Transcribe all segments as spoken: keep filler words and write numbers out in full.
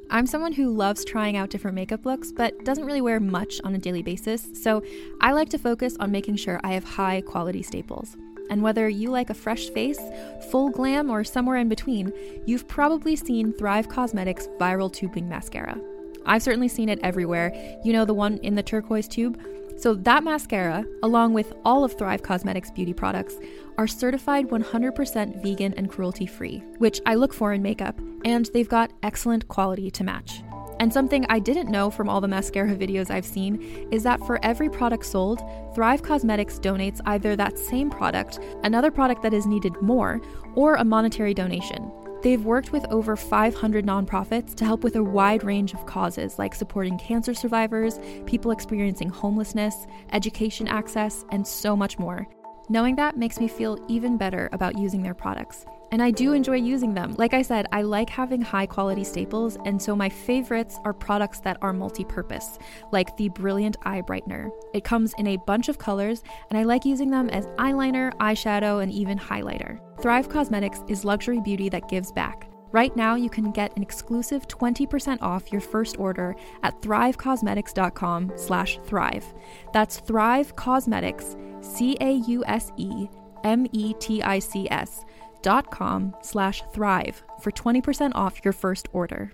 I'm someone who loves trying out different makeup looks, but doesn't really wear much on a daily basis, so I like to focus on making sure I have high quality staples. And whether you like a fresh face, full glam, or somewhere in between, you've probably seen Thrive Causemetics Viral Tubing Mascara. I've certainly seen it everywhere. You know, the one in the turquoise tube? So that mascara, along with all of Thrive Causemetics beauty products, are certified one hundred percent vegan and cruelty-free, which I look for in makeup, and they've got excellent quality to match. And something I didn't know from all the mascara videos I've seen is that for every product sold, Thrive Causemetics donates either that same product, another product that is needed more, or a monetary donation. They've worked with over five hundred nonprofits to help with a wide range of causes like supporting cancer survivors, people experiencing homelessness, education access, and so much more. Knowing that makes me feel even better about using their products. And I do enjoy using them. Like I said, I like having high quality staples, and so my favorites are products that are multi-purpose, like the Brilliant Eye Brightener. It comes in a bunch of colors, and I like using them as eyeliner, eyeshadow, and even highlighter. Thrive Causemetics is luxury beauty that gives back. Right now, you can get an exclusive twenty percent off your first order at thrivecausemetics.com slash thrive. That's Thrive Causemetics, C A U S E M E T I C S dot com slash thrive for twenty percent off your first order.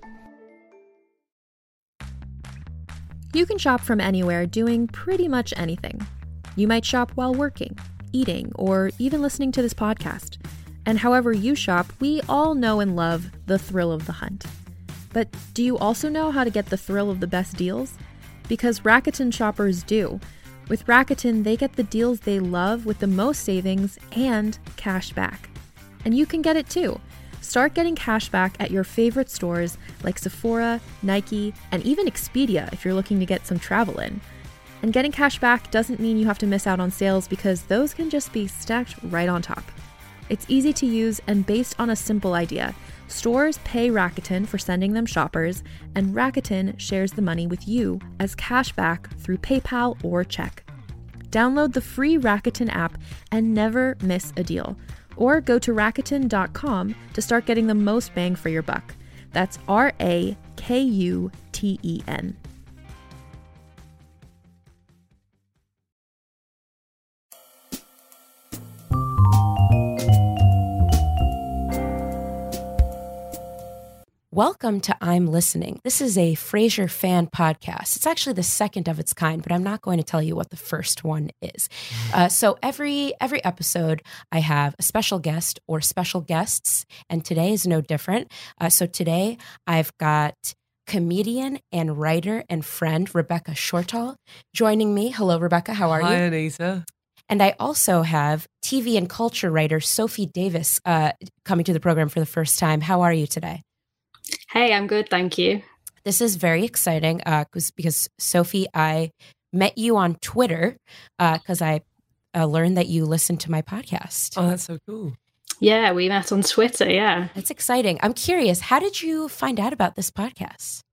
You can shop from anywhere doing pretty much anything. You might shop while working, eating, or even listening to this podcast. And however you shop, we all know and love the thrill of the hunt. But do you also know how to get the thrill of the best deals? Because Rakuten shoppers do. With Rakuten, they get the deals they love with the most savings and cash back. And you can get it too. Start getting cash back at your favorite stores like Sephora, Nike, and even Expedia if you're looking to get some travel in. And getting cash back doesn't mean you have to miss out on sales, because those can just be stacked right on top. It's easy to use and based on a simple idea. Stores pay Rakuten for sending them shoppers, and Rakuten shares the money with you as cash back through PayPal or check. Download the free Rakuten app and never miss a deal. Or go to Rakuten dot com to start getting the most bang for your buck. That's R A K U T E N. Welcome to I'm Listening. This is a Frasier fan podcast. It's actually the second of its kind, but I'm not going to tell you what the first one is. Uh, so every every episode, I have a special guest or special guests, and today is no different. Uh, so today, I've got comedian and writer and friend Rebecca Shortall joining me. Hello, Rebecca. How are Hi, you? Hi, Anita. And I also have T V and culture writer Sophie Davis uh, coming to the program for the first time. How are you today? Hey, I'm good, thank you. This is very exciting uh, because, Sophie, I met you on Twitter because uh, I uh, learned that you listen to my podcast. Oh, that's so cool. Yeah, we met on Twitter, yeah. That's exciting. I'm curious, how did you find out about this podcast?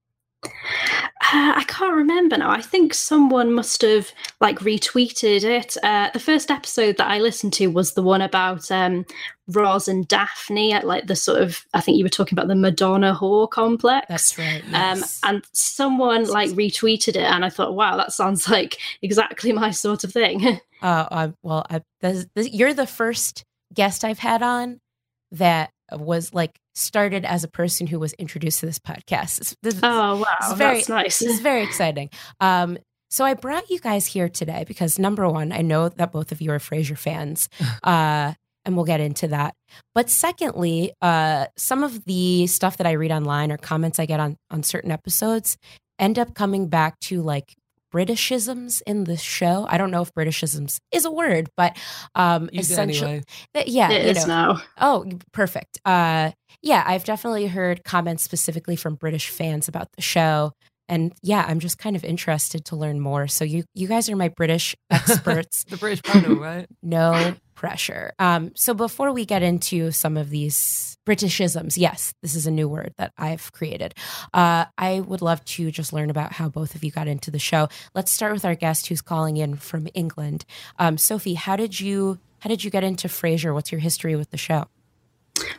Uh, I can't remember now. I think someone must have like retweeted it. Uh, the first episode that I listened to was the one about um, Roz and Daphne at like the sort of, I think you were talking about the Madonna whore complex. That's right. Yes. Um, and someone like retweeted it, and I thought, wow, that sounds like exactly my sort of thing. uh, uh, well, I, this, this, you're the first guest I've had on that was like started as a person who was introduced to this podcast. This, this, oh, wow. This is very, that's nice. This is very exciting. Um, so I brought you guys here today because, number one, I know that both of you are Frasier fans, uh, and we'll get into that. But secondly, uh, some of the stuff that I read online or comments I get on, on certain episodes end up coming back to like Britishisms in the show. I don't know if Britishisms is a word, but um, Use essentially, it th- anyway. yeah, It you is know. now. Oh, perfect. Uh, yeah, I've definitely heard comments specifically from British fans about the show. And yeah, I'm just kind of interested to learn more. So you, you guys are my British experts. The British panel, right? No pressure. Um, so before we get into some of these Britishisms, yes, this is a new word that I've created. Uh, I would love to just learn about how both of you got into the show. Let's start with our guest who's calling in from England. Um, Sophie, how did you how did you get into Frasier? What's your history with the show?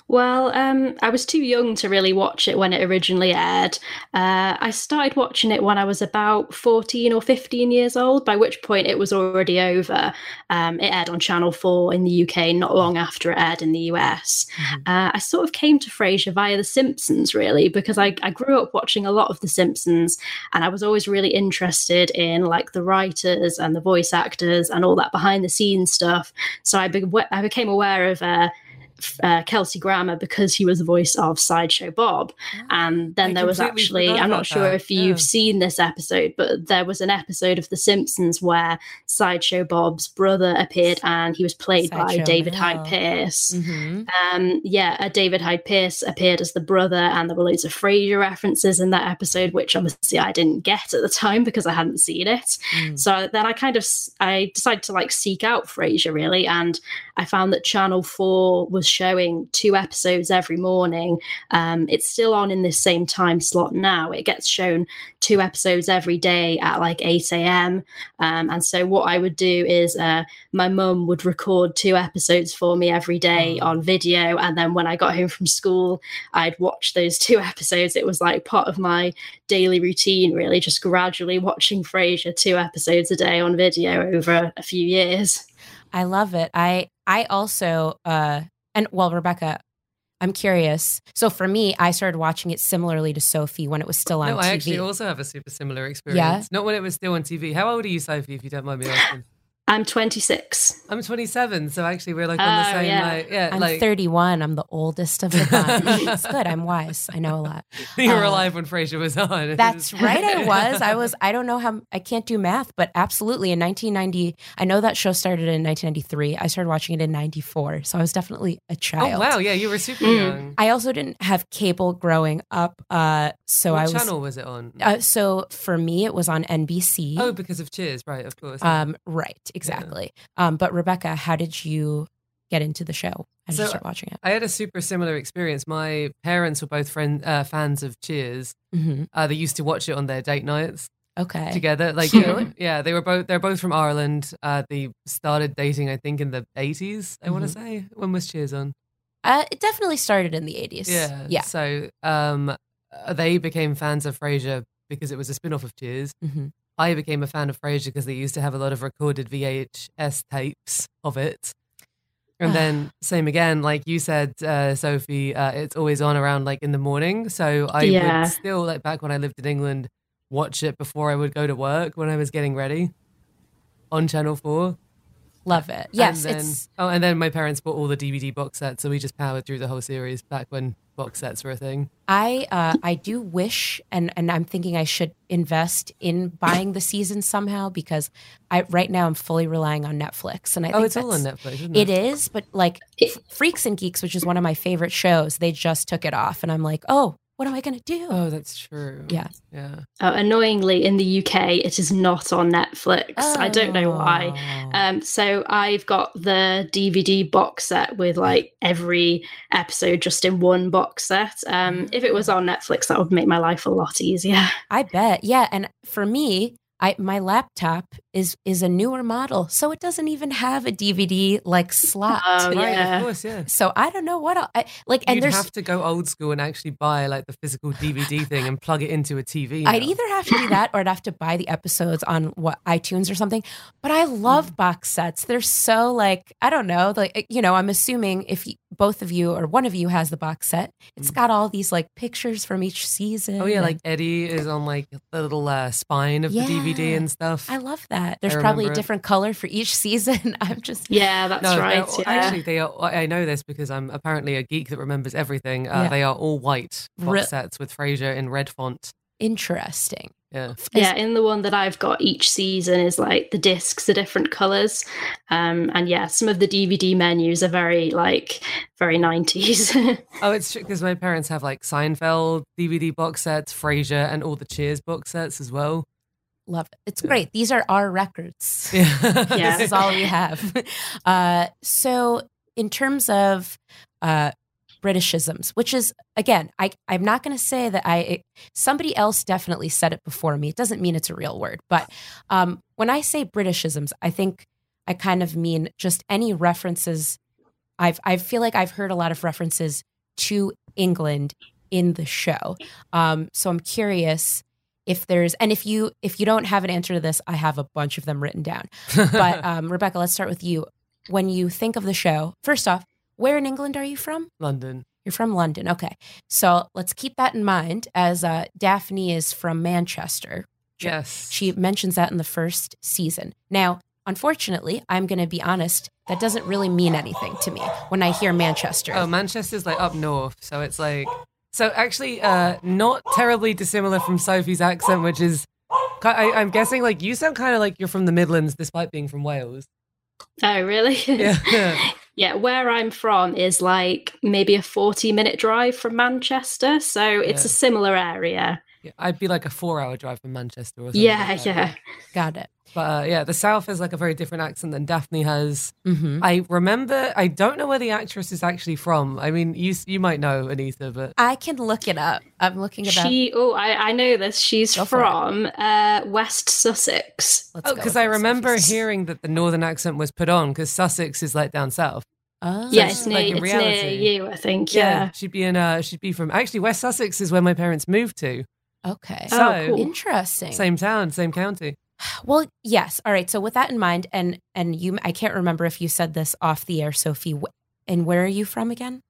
Well, um, I was too young to really watch it when it originally aired. Uh, I started watching it when I was about fourteen or fifteen years old, by which point it was already over. Um, it aired on Channel four in the U K not long after it aired in the U S. Mm-hmm. Uh, I sort of came to Frasier via The Simpsons, really, because I, I grew up watching a lot of The Simpsons, and I was always really interested in like the writers and the voice actors and all that behind the scenes stuff. So I, be- I became aware of uh, Uh, Kelsey Grammer because he was the voice of Sideshow Bob. And then I there was actually, I'm not sure that. if you've yeah. seen this episode, but there was an episode of The Simpsons where Sideshow Bob's brother appeared, and he was played Sideshow by David Hill. Hyde Pierce. Mm-hmm. Um, yeah, uh, David Hyde Pierce appeared as the brother, and there were loads of Frasier references in that episode, which obviously I didn't get at the time because I hadn't seen it. Mm. So then I kind of, I decided to like seek out Frasier, really, and I found that Channel four was showing two episodes every morning. Um, it's still on in this same time slot now. It gets shown two episodes every day at like eight a.m. Um, and so what I would do is uh, my mum would record two episodes for me every day on video. And then when I got home from school, I'd watch those two episodes. It was like part of my daily routine, really, just gradually watching Frasier two episodes a day on video over a few years. I love it. I I also, uh, and well, Rebecca, I'm curious. So for me, I started watching it similarly to Sophie when it was still on no, T V. I actually also have a super similar experience. Yeah? Not when it was still on T V. How old are you, Sophie, if you don't mind me asking? I'm twenty-six. I'm twenty-seven, so actually we're like on the oh, same, yeah. like, yeah. I'm like... thirty-one. I'm the oldest of the bunch. It's good. I'm wise. I know a lot. You were uh, alive when Frasier was on. That's right. I was. I was. I don't know how. I can't do math, but absolutely in nineteen ninety. I know that show started in nineteen ninety-three. I started watching it in ninety-four, so I was definitely a child. Oh wow! Yeah, you were super mm. young. I also didn't have cable growing up, uh, so what I was. What channel was it on? Uh, so for me, it was on N B C. Oh, because of Cheers, right? Of course. Um, right. Exactly. Yeah. Um, but Rebecca, how did you get into the show? How did so you start watching it? I had a super similar experience. My parents were both friend, uh, fans of Cheers. Mm-hmm. Uh, they used to watch it on their date nights. Okay. Together, like yeah, yeah, they were both. They're both from Ireland. Uh, they started dating, I think, in the eighties. I mm-hmm. want to say. When was Cheers on? Uh, it definitely started in the eighties. Yeah. Yeah. So, um, they became fans of Frasier because it was a spin-off of Cheers. Mm-hmm. I became a fan of Frasier because they used to have a lot of recorded V H S tapes of it. And then same again, like you said, uh, Sophie, uh, it's always on around like in the morning. So I yeah. would still, like back when I lived in England, watch it before I would go to work when I was getting ready on Channel four. Love it. Yes. And then, it's... Oh, and then my parents bought all the D V D box sets. So we just powered through the whole series back when box sets were a thing. I uh, I do wish, and, and I'm thinking I should invest in buying the season somehow, because I right now I'm fully relying on Netflix. And I oh, think it's all on Netflix, isn't it? It is, but like F- Freaks and Geeks, which is one of my favorite shows, they just took it off. And I'm like, oh, what am I going to do? Oh, that's true. Yeah. Yeah. Uh, annoyingly, in the U K, it is not on Netflix. Oh. I don't know why. Um, so I've got the D V D box set with like every episode just in one box set. Um, if it was on Netflix, that would make my life a lot easier. I bet. Yeah. And for me, I my laptop is is a newer model, so it doesn't even have a D V D like slot. Oh, right, yeah. Of course, yeah. So I don't know what I'll, I like. You'd and there's have to go old school and actually buy like the physical D V D thing and plug it into a T V. Now. I'd either have to do that or I'd have to buy the episodes on what iTunes or something. But I love mm. box sets. They're so like I don't know. Like you know, I'm assuming if you, both of you or one of you has the box set, it's mm. got all these like pictures from each season. Oh yeah, and, like Eddie is on like the little uh, spine of yeah, the D V D and stuff. I love that. There's probably a different it. color for each season. I'm just yeah, that's no, right. Yeah. Actually, they are. I know this because I'm apparently a geek that remembers everything. Uh, yeah. They are all white box Re- sets with Frasier in red font. Interesting. Yeah. Yeah, in the one that I've got, each season is like the discs are different colors. Um, and yeah, some of the D V D menus are very like very nineties. Oh, it's because my parents have like Seinfeld D V D box sets, Frasier, and all the Cheers box sets as well. Love it. It's great. These are our records. Yeah. Yeah. This is all we have. Uh, so in terms of uh, Britishisms, which is, again, I, I'm not going to say that I, it, somebody else definitely said it before me. It doesn't mean it's a real word. But um, when I say Britishisms, I think I kind of mean just any references. I've, I feel like I've heard a lot of references to England in the show. Um, so I'm curious if there's, and if you if you don't have an answer to this, I have a bunch of them written down. But um, Rebecca, let's start with you. When you think of the show, first off, where in England are you from? London. You're from London. Okay. So let's keep that in mind, as uh, Daphne is from Manchester. Yes. She mentions that in the first season. Now, unfortunately, I'm going to be honest, that doesn't really mean anything to me when I hear Manchester. Oh, Manchester's like up north. So it's like, so actually uh, not terribly dissimilar from Sophie's accent, which is, I, I'm guessing like you sound kind of like you're from the Midlands despite being from Wales. Oh, really? Yeah. Yeah, where I'm from is like maybe a forty minute drive from Manchester. So it's Yeah. a similar area. Yeah, I'd be like a four hour drive from Manchester or something. Yeah, like that. yeah. Got it. But uh, yeah, the South has like a very different accent than Daphne has. Mm-hmm. I remember, I don't know where the actress is actually from. I mean, you you might know, Anita, but I can look it up. I'm looking it up. She, oh, I, I know this. She's Go for it. from uh, West Sussex. Let's oh, go because with I this. remember hearing that the northern accent was put on because Sussex is like down south. Oh. Yeah, it's it's, like near, in it's reality. near you, I think. Yeah. she'd be in. Uh, she'd be from actually West Sussex is where my parents moved to. Okay. Oh, So cool. Interesting. same town, same county. Well, yes. All right. So with that in mind, and and you, I can't remember if you said this off the air, Sophie. wh- And where are you from again?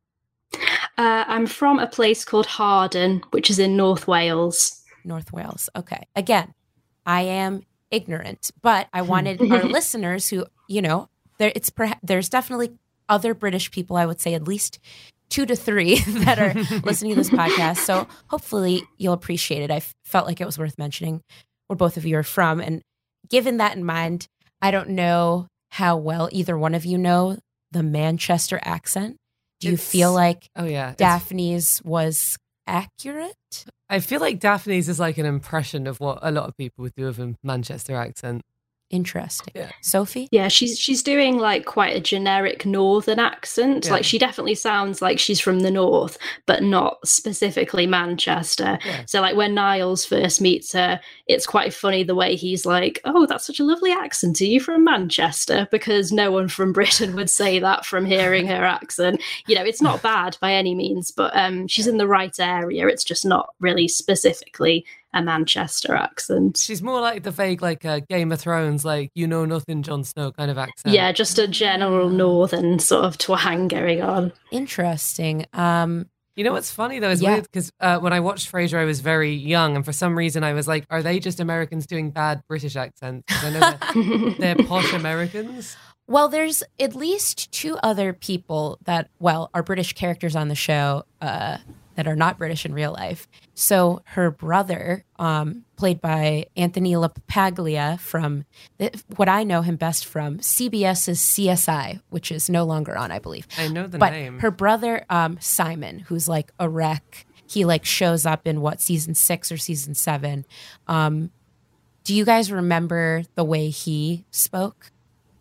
Uh, I'm from a place called Harden, which is in North Wales. North Wales. Okay. Again, I am ignorant, but I wanted our listeners who, you know, there it's perha- there's definitely other British people. I would say at least two to three that are listening to this podcast. So hopefully you'll appreciate it. I f- felt like it was worth mentioning where both of you are from. And given that in mind, I don't know how well either one of you know the Manchester accent. Do you It's- feel like Oh yeah, it's- Daphne's was accurate? I feel like Daphne's is like an impression of what a lot of people would do with a Manchester accent. Interesting. Yeah. Sophie? Yeah, she's she's doing like quite a generic northern accent. Yeah. Like she definitely sounds like she's from the north, but not specifically Manchester. Yeah. So like when Niles first meets her, it's quite funny the way he's like, "Oh, that's such a lovely accent. Are you from Manchester?" Because no one from Britain would say that from hearing her accent. You know, it's not bad by any means, but um, she's in the right area. It's just not really specifically a Manchester accent. She's more like the vague, like uh, Game of Thrones, like you know nothing, Jon Snow kind of accent. Yeah, just a general northern sort of twang going on. Interesting. Um, You know what's funny though is Yeah. weird because uh, when I watched Frasier, I was very young, and for some reason I was like, "Are they just Americans doing bad British accents?" 'Cause I know they're, they're posh Americans. well, there's at least two other people that, well, are British characters on the show uh, that are not British in real life. So her brother, um, played by Anthony LaPaglia from the, what I know him best from, CBS's C S I, which is no longer on, I believe. I know the But name. her brother, um, Simon, who's like a wreck, he like shows up in what, season six or season seven. Um, do you guys remember the way he spoke?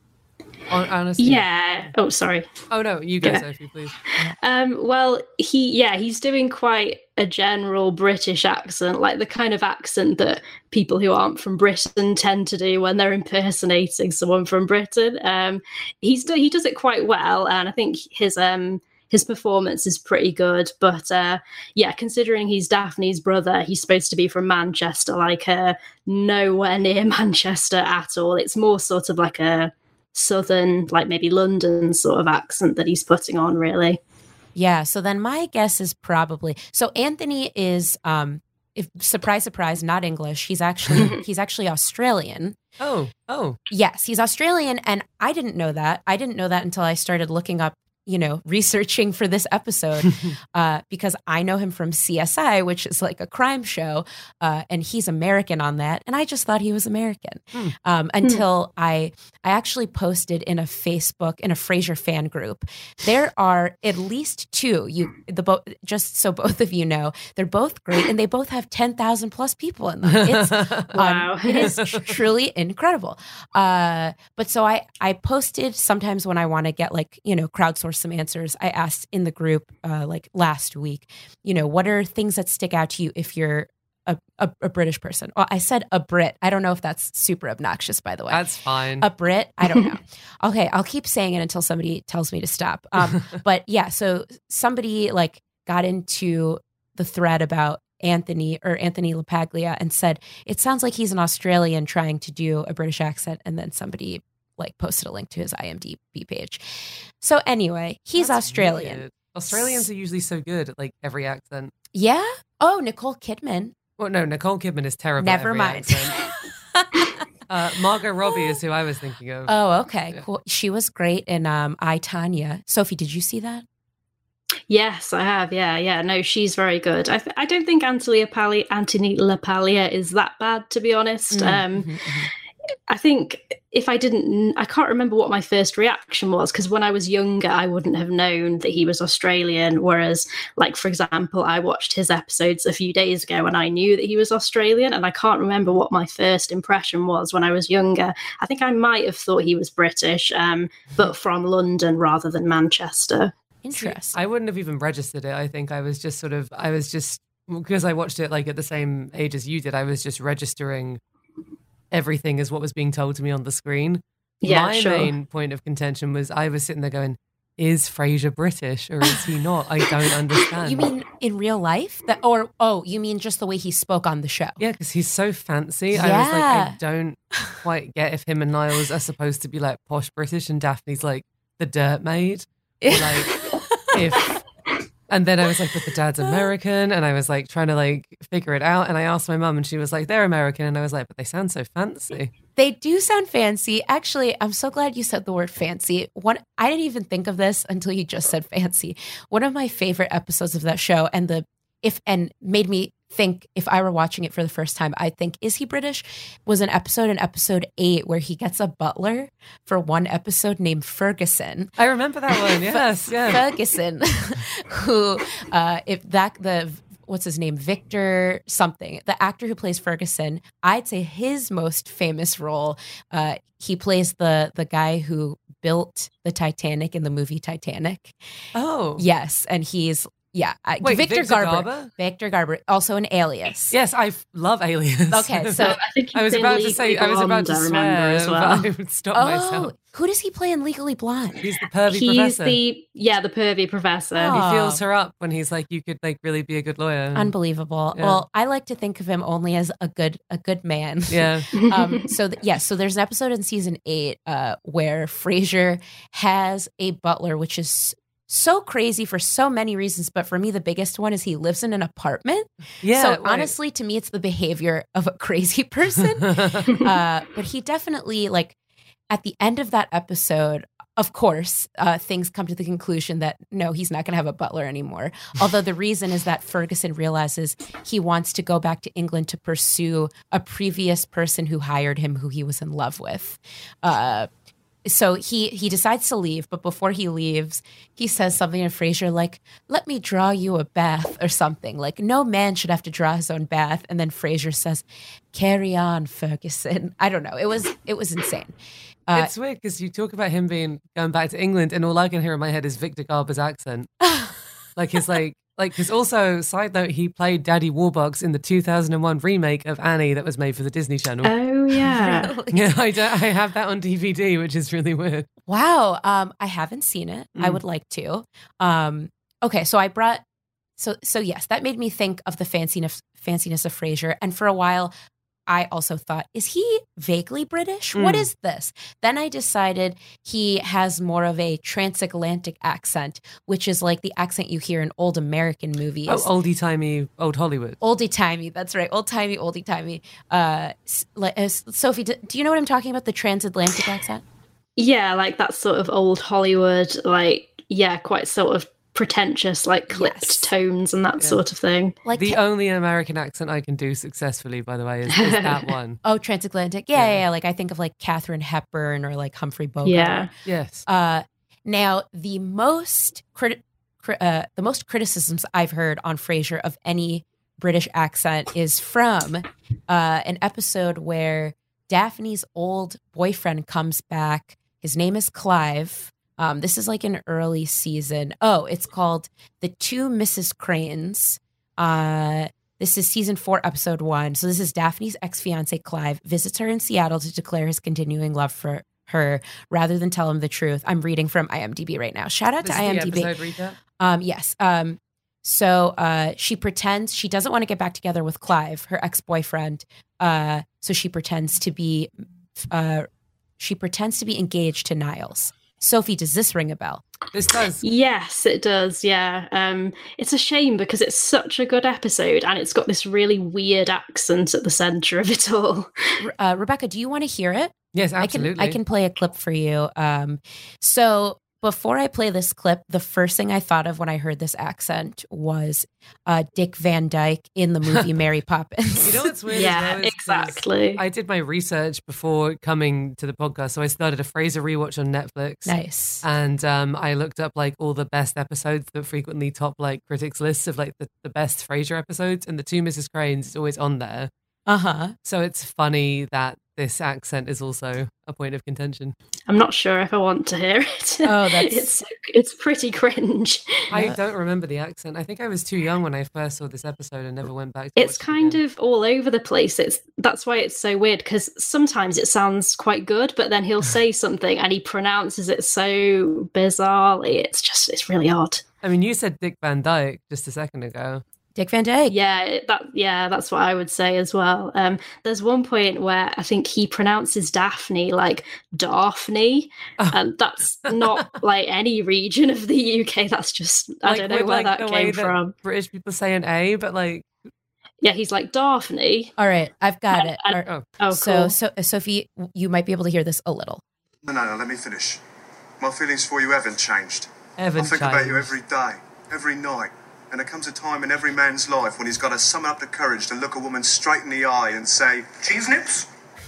Hon- Honestly, Yeah. Oh, sorry. Oh no, you go, Yeah. Sophie, please. Um, well, he, yeah, he's doing quite a general British accent, like the kind of accent that people who aren't from Britain tend to do when they're impersonating someone from Britain. Um, he's do- he does it quite well, and I think his um his performance is pretty good. But uh, yeah, considering he's Daphne's brother, he's supposed to be from Manchester, like uh, nowhere near Manchester at all. It's more sort of like a southern, like maybe London sort of accent that he's putting on, really. Yeah. So then my guess is probably so. Anthony is, um, if surprise, surprise, not English. He's actually he's actually Australian. Oh, oh, Yes, he's Australian, and I didn't know that. I didn't know that until I started looking up, you know, researching for this episode, uh, because I know him from C S I, which is like a crime show, uh, and he's American on that, and I just thought he was American Hmm. um, until I I actually posted in a Facebook in a Frasier fan group. There are at least two. You the bo- just so both of you know, they're both great, and they both have ten thousand plus people in them. It's Wow. um, it is tr- truly incredible. Uh, but so I, I posted sometimes when I want to get like, you know, crowdsource some answers. I asked in the group uh, like last week, you know, what are things that stick out to you if you're a, a, a British person? Well, I said a Brit. I don't know if that's super obnoxious, by the way. that's fine. A Brit? I don't know. Okay, I'll keep saying it until somebody tells me to stop. Um, but yeah, so somebody like got into the thread about Anthony or Anthony LaPaglia and said, it sounds like he's an Australian trying to do a British accent. And then somebody like posted a link to his IMDb page. So anyway, he's That's Australian. Weird. Australians are usually so good at like every accent. Yeah. Oh, Nicole Kidman. Well, no, Nicole Kidman is terrible. Never at every mind. accent. uh, Margot Robbie is who I was thinking of. Oh, okay. Yeah. Cool. She was great in um, I, Tanya. Sophie, did you see that? Yes, I have. Yeah, yeah. No, she's very good. I th- I don't think Anthony LaPaglia, Anthony LaPaglia is that bad, to be honest. Mm-hmm, um, mm-hmm. I think if I didn't, I can't remember what my first reaction was, because when I was younger, I wouldn't have known that he was Australian. Whereas, like, for example, I watched his episodes a few days ago and I knew that he was Australian, and I can't remember what my first impression was when I was younger. I think I might have thought he was British, um, but from London rather than Manchester. Interesting. I wouldn't have even registered it. I think I was just sort of, I was just, because I watched it like at the same age as you did, I was just registering everything as what was being told to me on the screen. Yeah, My sure. main point of contention was I was sitting there going, is Frasier British or is he not? I don't understand. You mean in real life? That, or, oh, you mean just the way he spoke on the show? Yeah, because he's so fancy. I was like, Yeah. I don't quite get if him and Niles are supposed to be like posh British and Daphne's like the dirt maid. Or like if... And then I was like, but the dad's American. And I was like trying to like figure it out. And I asked my mum and she was like, they're American. And I was like, but they sound so fancy. They do sound fancy. Actually, I'm so glad you said the word fancy. One, I didn't even think of this until you just said fancy. One of my favorite episodes of that show, and the if and made me think if I were watching it for the first time, I'd think, is he British? Was an episode in episode eight where he gets a butler for one episode named Ferguson. I remember that one. Yes, yeah. Ferguson, who, uh, if that, the, what's his name? Victor something, the actor who plays Ferguson, I'd say his most famous role, uh, he plays the the guy who built the Titanic in the movie Titanic. Oh. Yes. And he's, yeah. I- Wait, Victor, Victor Garber. Garber? Victor Garber, also an Alias. Yes, I f- love Aliens. Okay, so I think I was he's in about to say, Legally I was about Blonde, to I remember swear, as well. but I would stop oh, myself. who does he play in Legally Blonde? He's the pervy He's professor. the yeah the pervy professor. Oh. He feels her up when he's like, you could like really be a good lawyer. Unbelievable. Yeah. Well, I like to think of him only as a good a good man. Yeah. um, so th- yes, so there's an episode in season eight uh, where Frasier has a butler, which is so crazy for so many reasons. But for me, the biggest one is he lives in an apartment. Yeah. so wait. honestly, to me, it's the behavior of a crazy person. uh, but he definitely, like, at the end of that episode, of course, uh, things come to the conclusion that no, he's not going to have a butler anymore. Although the reason is that Ferguson realizes he wants to go back to England to pursue a previous person who hired him, who he was in love with. Uh, so he he decides to leave, but before he leaves, he says something to Frasier like, "Let me draw you a bath," or something. Like, no man should have to draw his own bath. And then Frasier says, "Carry on, Ferguson." I don't know. It was it was insane. Uh, It's weird because you talk about him being going back to England, and all I can hear in my head is Victor Garber's accent. Like his like like because also side note, he played Daddy Warbucks in the two thousand one remake of Annie that was made for the Disney Channel. Oh yeah. Really? Yeah, I don't, I have that on D V D, which is really weird. Wow. Um, I haven't seen it. I Mm. would like to. Um, okay, so I brought so so yes, that made me think of the fanciness fanciness of Frasier. And for a while, I also thought, is he vaguely British? What Mm. is this? Then I decided he has more of a transatlantic accent, which is like the accent you hear in old American movies. Oh, oldie timey, old Hollywood. Oldie timey, that's right. Old timey, oldie timey. Uh, s- like, uh, Sophie, do, do you know what I'm talking about? The transatlantic accent? Yeah, like that sort of old Hollywood, like yeah, quite sort of pretentious, like clipped Yes. tones and that Yeah. sort of thing. Like The ca- only American accent I can do successfully, by the way, is, is that one. oh, transatlantic. Yeah, Yeah. yeah, yeah. Like I think of like Katharine Hepburn or like Humphrey Bogart. Yeah. Yes. Uh, now the most crit- cri- uh, the most criticisms I've heard on Frasier of any British accent is from uh, an episode where Daphne's old boyfriend comes back. His name is Clive. Um, this is like an early season. Oh, it's called The Two Missus Cranes. Uh, this is season four, episode one. So this is Daphne's ex-fiance, Clive, visits her in Seattle to declare his continuing love for her rather than tell him the truth. I'm reading from IMDb right now. Shout out This to is the IMDb. episode recap. Um, yes. Um, So uh, she pretends she doesn't want to get back together with Clive, her ex-boyfriend. Uh, so she pretends to be uh, she pretends to be engaged to Niles. Sophie, does this ring a bell? This does. Yes, it does. Yeah. Um, it's a shame because it's such a good episode and it's got this really weird accent at the center of it all. Uh, Rebecca, do you want to hear it? Yes, absolutely. I can, I can play a clip for you. Um, so before I play this clip, the first thing I thought of when I heard this accent was uh, Dick Van Dyke in the movie Mary Poppins. You know what's weird? Yeah, well exactly. I did my research before coming to the podcast, so I started a Frasier rewatch on Netflix. Nice. And um, I looked up like all the best episodes that frequently top like critics' lists of like the, the best Frasier episodes, and the two Missus Cranes is always on there. Uh-huh. So it's funny that this accent is also a point of contention. I'm not sure if I want to hear it. Oh, that's it's it's pretty cringe. I don't remember the accent. I think I was too young when I first saw this episode and never went back to It's watch it kind again. of all over the place. It's that's why it's so weird, because sometimes it sounds quite good, but then he'll say something and he pronounces it so bizarrely. It's just it's really odd. I mean, you said Dick Van Dyke just a second ago. Dick Van Dyke. Yeah, it- that yeah, that's what I would say as well. Um, there's one point where I think he pronounces Daphne like Daphne, Oh. and that's not like any region of the U K. That's just I Like, don't know with, where like, that the way came that from. British people say an A, but like, Yeah, he's like Daphne. All right, I've got it. And- All right. oh, Oh, So, cool. so, Sophie, you might be able to hear this a little. No, no, no, let me finish. My feelings for you haven't changed. Evan I think about you changed. every day, every night. And there comes a time in every man's life when he's got to summon up the courage to look a woman straight in the eye and say, cheese nips?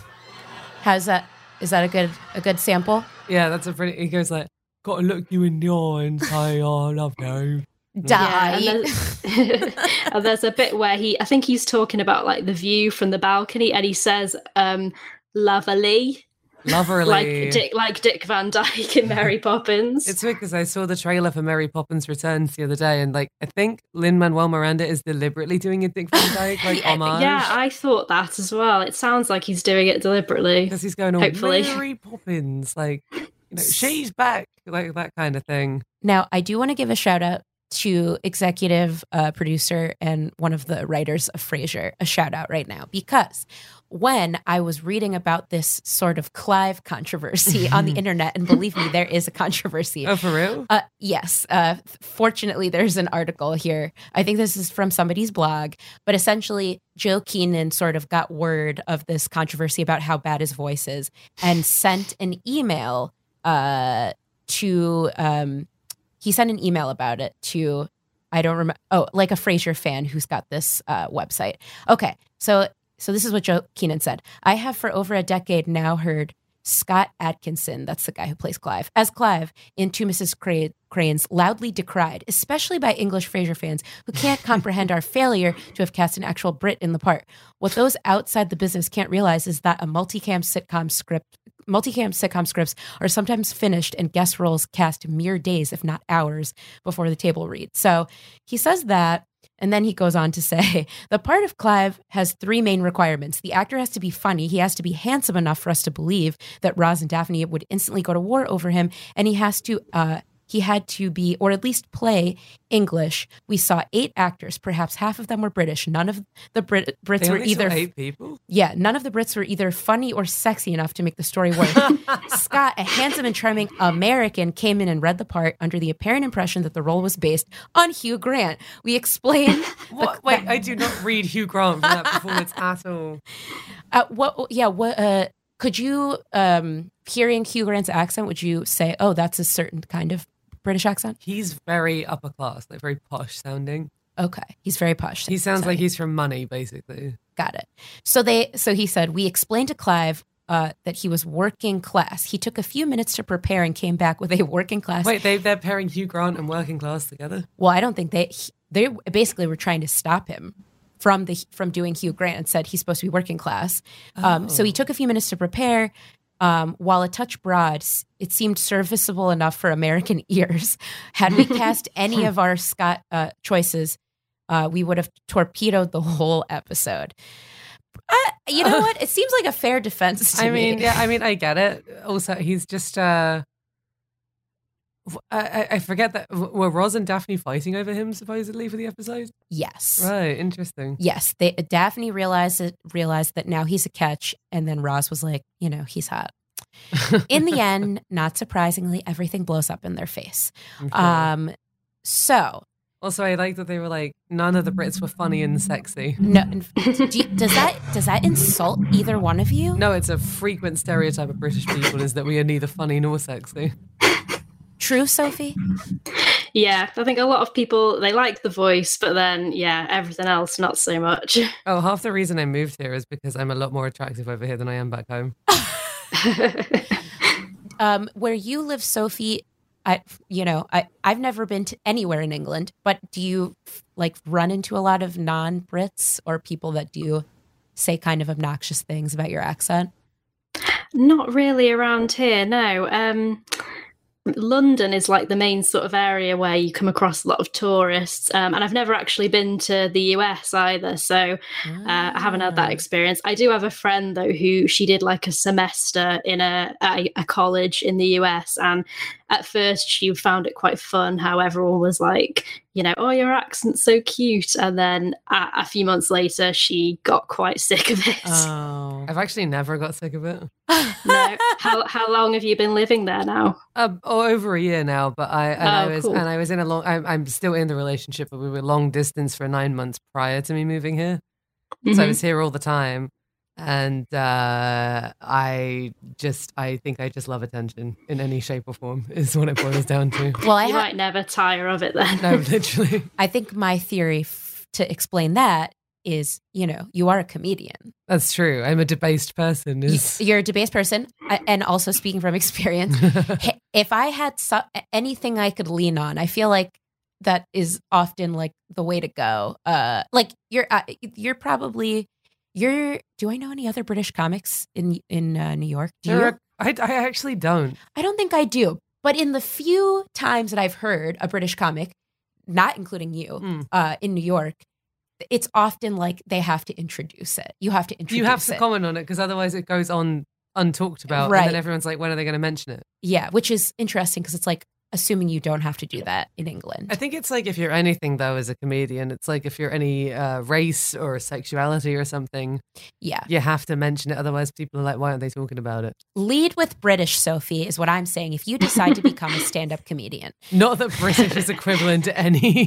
How's that? Is that a good a good sample? Yeah, that's a pretty. He goes like, "Got to look you in the eye and say I love you." Die. Yeah, and, there's, and there's a bit where he, I think he's talking about like the view from the balcony, and he says, um, "Lovely," Loverly. like Dick, like Dick Van Dyke in Mary Poppins. It's weird because I saw the trailer for Mary Poppins Returns the other day, and like I think Lin-Manuel Miranda is deliberately doing a Dick Van Dyke like homage. Yeah, I thought that as well. It sounds like he's doing it deliberately. because he's going on Hopefully. Mary Poppins, like you know, she's back, like that kind of thing. Now, I do want to give a shout out to executive uh, producer and one of the writers of Frasier, a shout out right now, because when I was reading about this sort of Clive controversy on the internet, and believe me, there is a controversy. Oh, for real? Uh, yes. Uh, fortunately, there's an article here. I think this is from somebody's blog, but essentially, Joe Keenan sort of got word of this controversy about how bad his voice is and sent an email uh, to, um, he sent an email about it to, I don't remember, oh, like a Frasier fan who's got this uh, website. Okay. So, so this is what Joe Keenan said. I have for over a decade now heard Scott Adkinson, that's the guy who plays Clive, as Clive in Two Missus Cra- Cranes, loudly decried, especially by English Frasier fans who can't comprehend our failure to have cast an actual Brit in the part. What those outside the business can't realize is that a multicam sitcom script, multicam sitcom scripts are sometimes finished and guest roles cast mere days, if not hours, before the table read. So he says that. And then he goes on to say, the part of Clive has three main requirements. The actor has to be funny. He has to be handsome enough for us to believe that Roz and Daphne would instantly go to war over him. And he has to, uh, he had to be, or at least play English. We saw eight actors. Perhaps half of them were British. None of the Brit- Brits They were only saw either eight people. Yeah, none of the Brits were either funny or sexy enough to make the story work. Scott, a handsome and charming American, came in and read the part under the apparent impression that the role was based on Hugh Grant. We explained. What? Wait, I do not read Hugh Grant from that performance at all. Uh, what? Yeah. What? Uh, could you, um, hearing Hugh Grant's accent, would you say, "Oh, that's a certain kind of British accent"? He's very upper class, like very posh sounding. Okay, he's very posh. He sounds Sorry. like he's from money, basically. Got it. So they. So he said, we explained to Clive uh, that he was working class. He took a few minutes to prepare and came back with a working class. Wait, they they're pairing Hugh Grant and working class together. Well, I don't think they. He, they basically were trying to stop him from the from doing Hugh Grant and said he's supposed to be working class. Um, So he took a few minutes to prepare. Um, while a touch broad, it seemed serviceable enough for American ears. Had we cast any of our Scott uh, choices, uh, we would have torpedoed the whole episode. Uh, you know what? It seems like a fair defense to I mean, me. yeah, I mean, I get it. Also, he's just uh I, I forget that. Were Roz and Daphne fighting over him supposedly for the episode? Yes. Right. Interesting. Yes. They Daphne realized it, realized that now he's a catch, and then Roz was like, you know, he's hot. In the end, not surprisingly, everything blows up in their face. Sure. Um, so. Also, I like that they were like, none of the Brits were funny and sexy. No, do you, does that does that insult either one of you? No, it's a frequent stereotype of British people is that we are neither funny nor sexy. True, Sophie? Yeah, I think a lot of people, they like the voice, but then, yeah, everything else, not so much. Oh, half the reason I moved here is because I'm a lot more attractive over here than I am back home. um, where you live, Sophie, I, you know, I, I've never been to anywhere in England, but do you like run into a lot of non-Brits or people that do say kind of obnoxious things about your accent? Not really around here, no. Um, London is like the main sort of area where you come across a lot of tourists, um, and I've never actually been to the U S either, so uh, I haven't had that experience. I do have a friend though who she did like a semester in a, a, a college in the U S, and at first she found it quite fun how everyone was like, you know, oh, your accent's so cute, and then a, a few months later she got quite sick of it. Oh, I've actually never got sick of it. No. How how long have you been living there now? Um, oh, over a year now. But I and Oh, I was cool. and I was in a long. I'm, I'm still in the relationship, but we were long distance for nine months prior to me moving here. Mm-hmm. So I was here all the time, and uh, I just I think I just love attention in any shape or form is what it boils down to. well, I You ha- might never tire of it then. No, literally. I think my theory f- to explain that is, you know, you are a comedian. That's true. I'm a debased person. Is You- You're a debased person, I- and also speaking from experience, h- if I had so- anything I could lean on, I feel like that is often like the way to go. Uh, like you're, uh, you're probably, you're. Do I know any other British comics in in uh, New York? Do you? There are- I, I actually don't. I don't think I do. But in the few times that I've heard a British comic, not including you, Mm. uh, in New York, it's often like they have to introduce it. You have to introduce You have to it. comment on it because otherwise it goes on untalked about, Right. and then everyone's like, when are they going to mention it? Yeah, which is interesting because it's like assuming you don't have to do that in England. I think it's like if you're anything though as a comedian, it's like if you're any uh, race or sexuality or something, Yeah. you have to mention it. Otherwise, people are like, why aren't they talking about it? Lead with British, Sophie, is what I'm saying. If you decide to become a stand-up comedian. Not that British is equivalent to any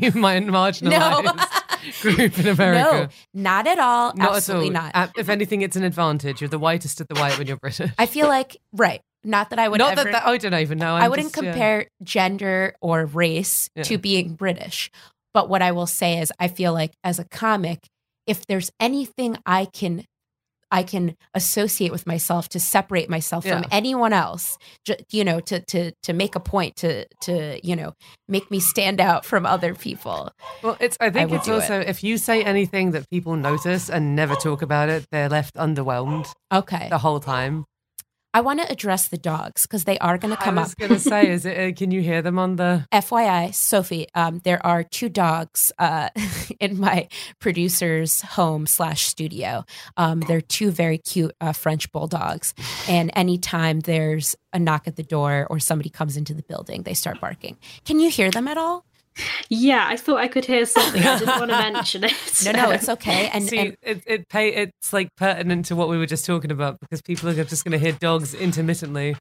marginalized group in America. No, not at all. Not Absolutely at all. not. Uh, if anything, it's an advantage. You're the whitest of the white when you're British. I feel like, right. Not that I would Not ever, that, that I don't even know. I'm I wouldn't just, yeah. compare gender or race Yeah. to being British. But what I will say is I feel like as a comic, if there's anything I can I can associate with myself to separate myself from Yeah. anyone else, ju- you know, to to to make a point to to you know make me stand out from other people. Well, it's. I think would it's do also if you say anything that people notice and never talk about it, they're left underwhelmed Okay, the whole time. I want to address the dogs because they are going to come I up. was gonna say, is it? Uh, can you hear them on the? F Y I, Sophie, um, there are two dogs uh, in my producer's home slash studio. Um, they're two very cute uh, French bulldogs. And anytime there's a knock at the door or somebody comes into the building, they start barking. Can you hear them at all? Yeah, I thought I could hear something. I didn't want to mention it. No, no, it's okay. And, See, and it it pay it's like pertinent to what we were just talking about because people are just going to hear dogs intermittently.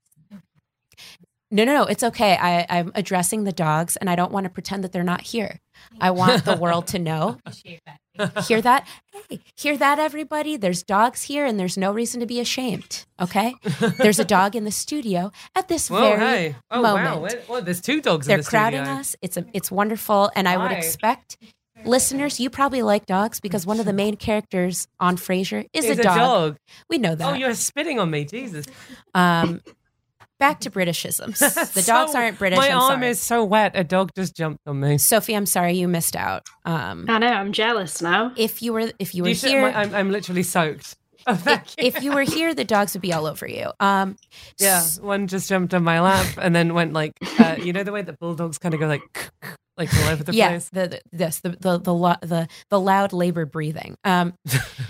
no, no, no, it's okay. I, I'm addressing the dogs and I don't want to pretend that they're not here. I want the world to know. Hear that? Hey, hear that, everybody? There's dogs here and there's no reason to be ashamed, okay? There's a dog in the studio at this Whoa, very hey! Oh moment. wow! Wait, well, there's two dogs They're in the crowding studio. us. It's a, it's wonderful. And I would Hi. expect listeners, you probably like dogs because one of the main characters on Frasier is Is a dog. We know that. Oh, you're spitting on me, Jesus! Um, back to Britishisms. The dogs So- aren't British. My I'm arm sorry. is so wet. A dog just jumped on me. Sophie, I'm sorry you missed out. Um, I know, I'm jealous now. if you were if you were You should- here, my- I'm, I'm literally soaked. Oh, thank you. if you were here, the dogs would be all over you. Um, Yeah, s- one just jumped on my lap and then went like, uh, you know, the way that bulldogs kind of go like, like all over the yeah, place. the, the this the the the, lo- the the loud labor breathing. Um,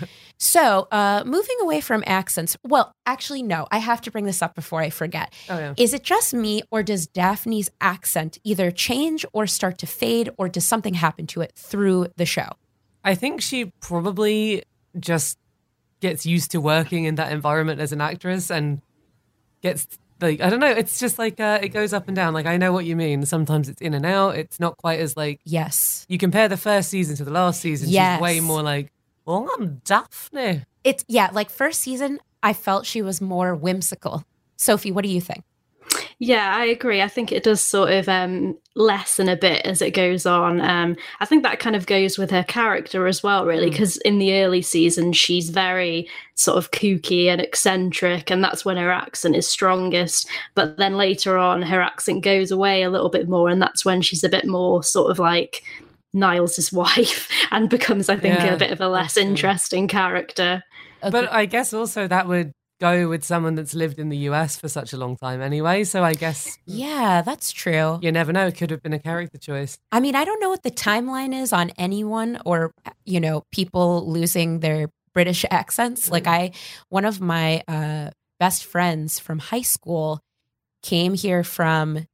So, uh, moving away from accents, well, actually, no, I have to bring this up before I forget. Oh, yeah. Is it just me, or does Daphne's accent either change or start to fade, or does something happen to it through the show? I think she probably just gets used to working in that environment as an actress and gets like, I don't know, it's just like uh, it goes up and down. Like, I know what you mean. Sometimes it's in and out. It's not quite as like, yes. You compare the first season to the last season. Yes. She's way more like, well, I'm Daphne. It's, yeah, like first season, I felt she was more whimsical. Sophie, what do you think? Yeah, I agree. I think it does sort of um, lessen a bit as it goes on. Um, I think that kind of goes with her character as well, really, because mm. in the early seasons, she's very sort of kooky and eccentric, and that's when her accent is strongest. But then later on, her accent goes away a little bit more, and that's when she's a bit more sort of like Niles' wife and becomes, I think, yeah, a bit of a less interesting character. But I guess also that would go with someone that's lived in the U S for such a long time anyway. So I guess... Yeah, that's true. You never know. It could have been a character choice. I mean, I don't know what the timeline is on anyone or, you know, people losing their British accents. Like I, one of my uh, best friends from high school came here from...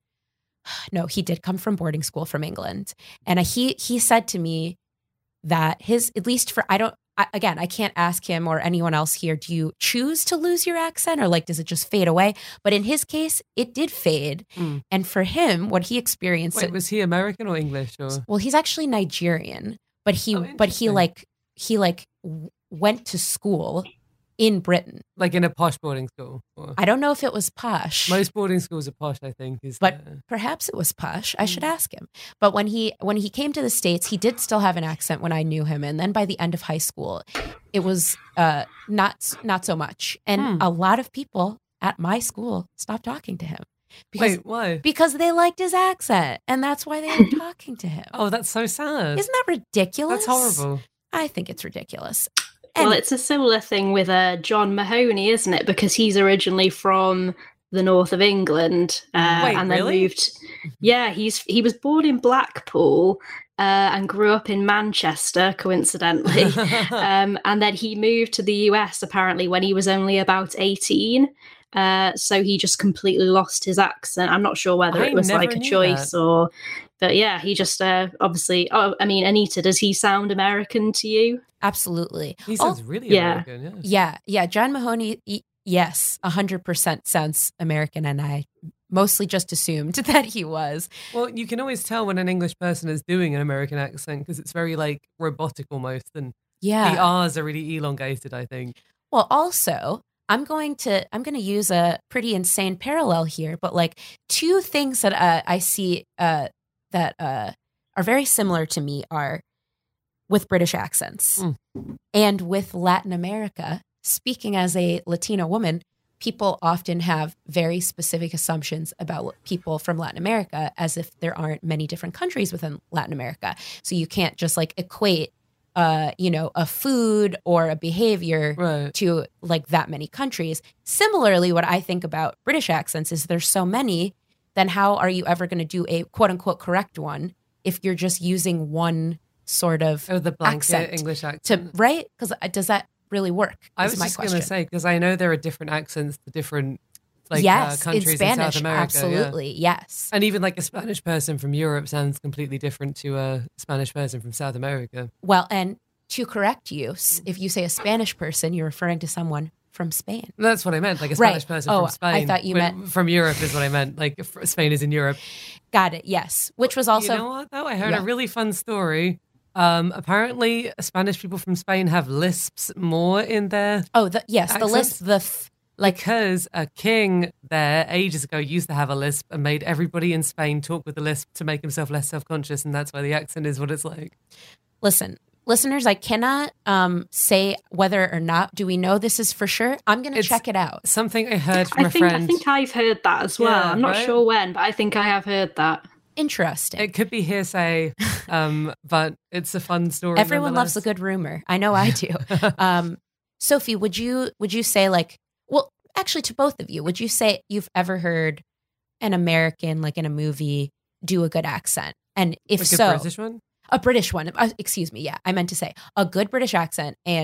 No, he did come from boarding school from England. And he he said to me that his, at least for, I don't, I, again, I can't ask him or anyone else here, do you choose to lose your accent or like, does it just fade away? But in his case, it did fade. Mm. And for him, what he experienced. Wait, it, was he American or English? Or? Well, he's actually Nigerian, but he, oh, but he like, he like w- went to school in Britain. Like in a posh boarding school? Or? I don't know if it was posh. Most boarding schools are posh, I think. Is but the... perhaps it was posh. I should ask him. But when he when he came to the States, he did still have an accent when I knew him. And then by the end of high school, it was uh, not not so much. And hmm. a lot of people at my school stopped talking to him. Because, Wait, why? Because they liked his accent. And that's why they were talking to him. Oh, that's so sad. Isn't that ridiculous? That's horrible. I think it's ridiculous. Well, it's a similar thing with uh, John Mahoney, isn't it? Because he's originally from the north of England, uh, Wait, and then really? moved. Yeah, he's he was born in Blackpool uh, and grew up in Manchester, coincidentally, um, and then he moved to the U S apparently when he was only about eighteen. Uh, so he just completely lost his accent. I'm not sure whether I it was like a choice that. or. But yeah, he just uh, obviously. Oh, I mean, Anita, does he sound American to you? Absolutely. He sounds oh, really yeah. American. Yeah. yeah, yeah. John Mahoney, y- yes, one hundred percent sounds American, and I mostly just assumed that he was. Well, you can always tell when an English person is doing an American accent because it's very like robotic almost, and yeah. the R's are really elongated, I think. Well, also, I'm going to I'm going to use a pretty insane parallel here, but like two things that uh, I see uh, that uh, are very similar to me are with British accents mm. and with Latin America. Speaking as a Latina woman, people often have very specific assumptions about people from Latin America as if there aren't many different countries within Latin America. So you can't just like equate, uh, you know, a food or a behavior right. to like that many countries. Similarly, what I think about British accents is there's so many, then how are you ever going to do a quote unquote correct one if you're just using one sort of oh, the blanket accent English accent? To, right? Because does that really work? I was just going to say, because I know there are different accents to different like yes, uh, countries in Spanish, in South America. Absolutely, yeah. yes. And even like a Spanish person from Europe sounds completely different to a Spanish person from South America. Well, and to correct you, if you say a Spanish person, you're referring to someone from Spain. That's what I meant, like a Spanish right. person oh, from Spain. I thought you meant... From Europe is what I meant, like Spain is in Europe. Got it, yes. Which was also... You know what, though? I heard yeah. a really fun story. Um, apparently, Spanish people from Spain have lisps more in their Oh, the, yes, accents. the lisp, the... F- like Because a king there ages ago used to have a lisp and made everybody in Spain talk with a lisp to make himself less self-conscious, and that's why the accent is what it's like. Listen, listeners, I cannot um, say whether or not do we know this is for sure. I'm going to check it out. Something I heard from I a think, friend. I think I've heard that as well. Yeah, I'm not right? sure when, but I think I have heard that. Interesting. It could be hearsay, um, but it's a fun story. Everyone loves a good rumor. I know I do. um, Sophie, would you would you say like, well, actually to both of you, would you say you've ever heard an American, like in a movie, do a good accent? And if like so, a British one? A British one. Uh, excuse me. Yeah, I meant to say a good British accent. And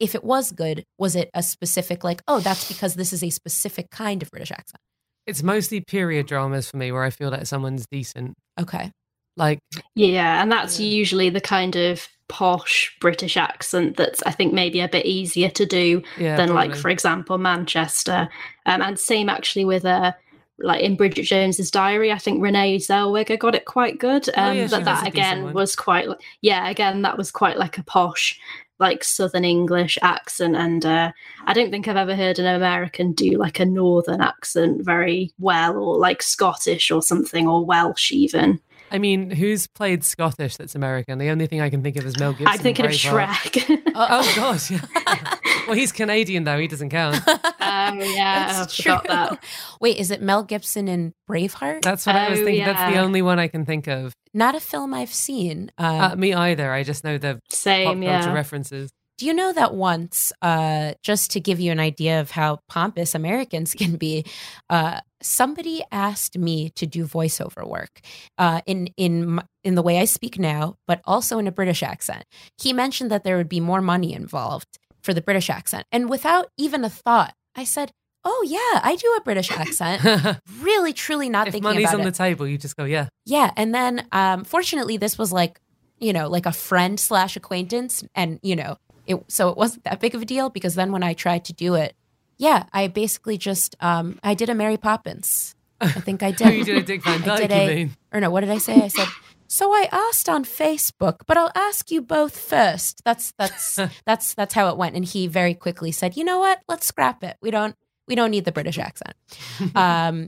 if it was good, was it a specific, like, oh, that's because this is a specific kind of British accent? It's mostly period dramas for me where I feel like someone's decent. Okay. Like, yeah, and that's yeah. usually the kind of posh British accent that's, I think, maybe a bit easier to do yeah, than, probably. like, for example, Manchester. Um, and same actually with, uh, like, in Bridget Jones's Diary, I think Renee Zellweger got it quite good. Um, oh, yeah, but that, again, was quite, yeah, again, that was quite like a posh, like, Southern English accent. And uh, I don't think I've ever heard an American do, like, a Northern accent very well, or, like, Scottish or something, or Welsh even. I mean, who's played Scottish that's American? The only thing I can think of is Mel Gibson. I'm thinking of Shrek. oh, oh, God. Yeah. Well, he's Canadian, though. He doesn't count. Oh, yeah. I forgot that. Wait, is it Mel Gibson in Braveheart? That's what oh, I was thinking. Yeah. That's the only one I can think of. Not a film I've seen. Um, uh, me either. I just know the Same, pop culture yeah. references. Do you know that once, uh, just to give you an idea of how pompous Americans can be, uh, somebody asked me to do voiceover work uh, in in in the way I speak now, but also in a British accent. He mentioned that there would be more money involved for the British accent. And without even a thought, I said, oh, yeah, I do a British accent. Really, truly not if thinking about it. If money's on the table, you just go, yeah. Yeah. And then, um, fortunately, this was like, you know, like a friend slash acquaintance. And, you know, It, so it wasn't that big of a deal, because then when I tried to do it, yeah, I basically just, um, I did a Mary Poppins. I think I did. Oh, you did a Dick Van Dyke, you a, mean? Or no, what did I say? I said, so I asked on Facebook, but I'll ask you both first. That's that's that's that's how it went. And he very quickly said, you know what? Let's scrap it. We don't we don't need the British accent. um,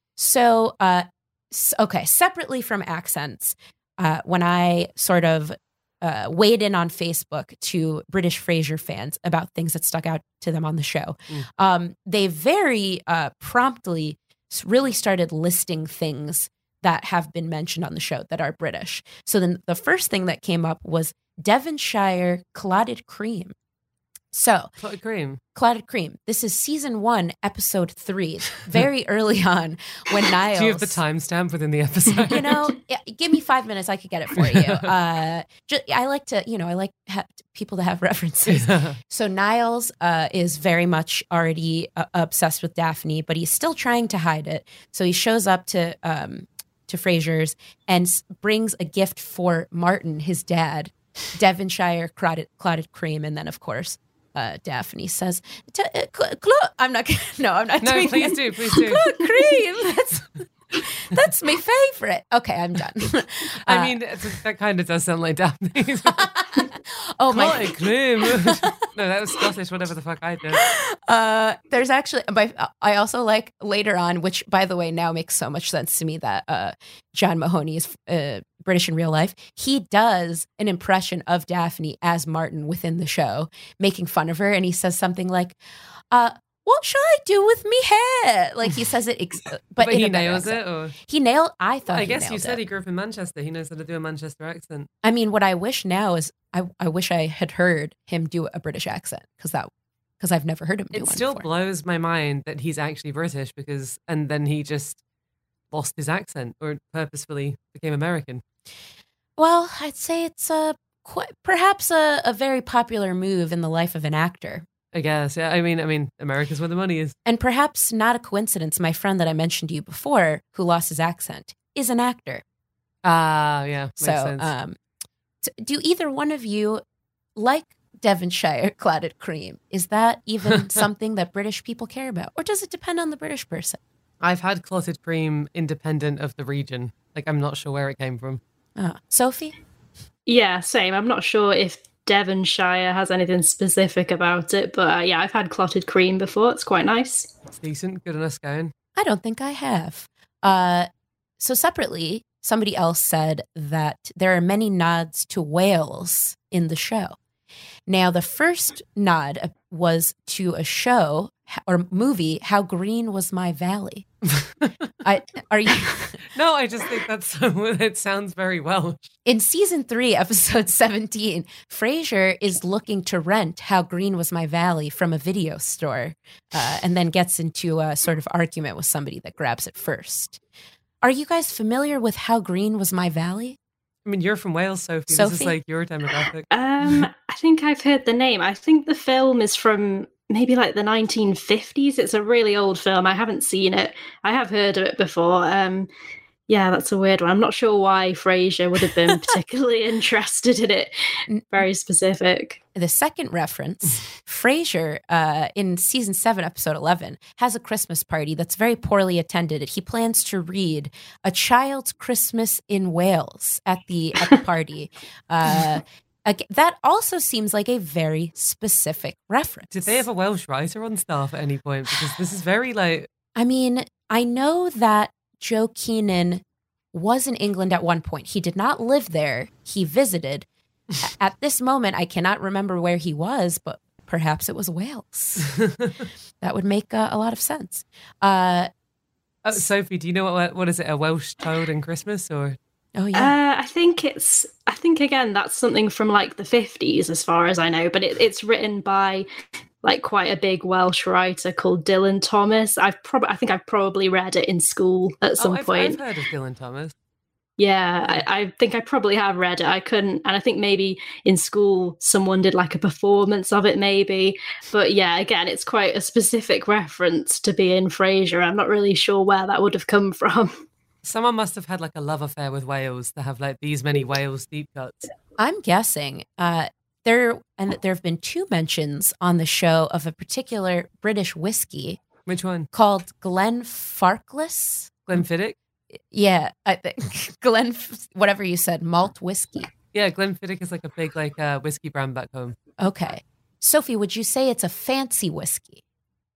so uh, okay, separately from accents, uh, when I sort of Uh, weighed in on Facebook to British Frasier fans about things that stuck out to them on the show. Mm. Um, they very uh, promptly really started listing things that have been mentioned on the show that are British. So then the first thing that came up was Devonshire clotted cream. So, clotted cream. Clotted cream. This is season one, episode three, very early on when Niles. Do you have the timestamp within the episode? You know, give me five minutes. I could get it for you. Uh, just, I like to, you know, I like ha- people to have references. Yeah. So Niles uh, is very much already uh, obsessed with Daphne, but he's still trying to hide it. So he shows up to um, to Frasier's and s- brings a gift for Martin, his dad, Devonshire clotted, clotted cream, and then of course. Uh, Daphne says, T- uh, cl- cl- "I'm not. No, I'm not no, doing please it. do, please do. Clotted cream. That's that's my favorite. Okay, I'm done. I Uh, mean, it's, that kind of does sound like Daphne. oh my! Clotted cream. No, that was Scottish. Whatever the fuck I did. Uh, there's actually, by, I also like later on, which by the way now makes so much sense to me that uh, John Mahoney is uh, British in real life. He does an impression of Daphne as Martin within the show, making fun of her, and he says something like, uh, "What should I do with me hair?" Like he says it, ex- but, But in he a better nails accent. it, or He nailed. I thought. I he guess nailed you said it. he grew up in Manchester. He knows how to do a Manchester accent. I mean, what I wish now is I, I wish I had heard him do a British accent because that because I've never heard him do It one still before. blows my mind that he's actually British, because and then he just lost his accent or purposefully became American. Well, I'd say it's a quite, perhaps a, a very popular move in the life of an actor. I guess, yeah. I mean, I mean, America's where the money is. And perhaps not a coincidence, my friend that I mentioned to you before, who lost his accent, is an actor. Ah, yeah, makes so, sense. um, t- do either one of you like Devonshire clotted cream? Is that even something that British people care about? Or does it depend on the British person? I've had clotted cream independent of the region. Like, I'm not sure where it came from. Uh, Sophie? Yeah, same. I'm not sure if Devonshire has anything specific about it, but uh, yeah, I've had clotted cream before. It's quite nice. It's decent, good enough going. I don't think I have. Uh, so separately, somebody else said that there are many nods to Wales in the show. Now, the first nod was to a show or movie, How Green Was My Valley. I are you? No, I just think that's so, it sounds very Welsh. In season three, episode seventeen, Frasier is looking to rent How Green Was My Valley from a video store, uh, and then gets into a sort of argument with somebody that grabs it first. Are you guys familiar with How Green Was My Valley? I mean, you're from Wales, Sophie. Sophie? This is like your demographic. Um, I think I've heard the name. I think the film is from maybe like the nineteen fifties. It's a really old film. I haven't seen it. I have heard of it before. Um, yeah, that's a weird one. I'm not sure why Frasier would have been particularly interested in it. Very specific. The second reference, Frasier, uh, in season seven, episode eleven, has a Christmas party that's very poorly attended. He plans to read A Child's Christmas in Wales at the at the party. Uh, ag- that also seems like a very specific reference. Did they have a Welsh writer on staff at any point? Because this is very like... I mean, I know that Joe Keenan was in England at one point. He did not live there. He visited. At this moment, I cannot remember where he was, but perhaps it was Wales. That would make uh, a lot of sense. Uh, oh, Sophie, do you know what what is it? A Welsh child in Christmas, or? Oh yeah, uh, I think it's. I think again that's something from like the fifties, as far as I know. But it, it's written by like quite a big Welsh writer called Dylan Thomas. I've probably, I think I've probably read it in school at some oh, I've, point. I've heard of Dylan Thomas. Yeah, I, I think I probably have read it. I couldn't, and I think maybe in school someone did like a performance of it, maybe. But yeah, again, it's quite a specific reference to be in Frasier. I'm not really sure where that would have come from. Someone must have had like a love affair with Wales to have like these many Wales deep cuts. I'm guessing. Uh, there and there have been two mentions on the show of a particular British whiskey. Which one? Called Glenfarclas. Glenfiddich? Yeah, I think Glen, whatever you said, malt whiskey. Yeah, Glenfiddich is like a big like uh, whiskey brand back home. Okay. Sophie, would you say it's a fancy whiskey?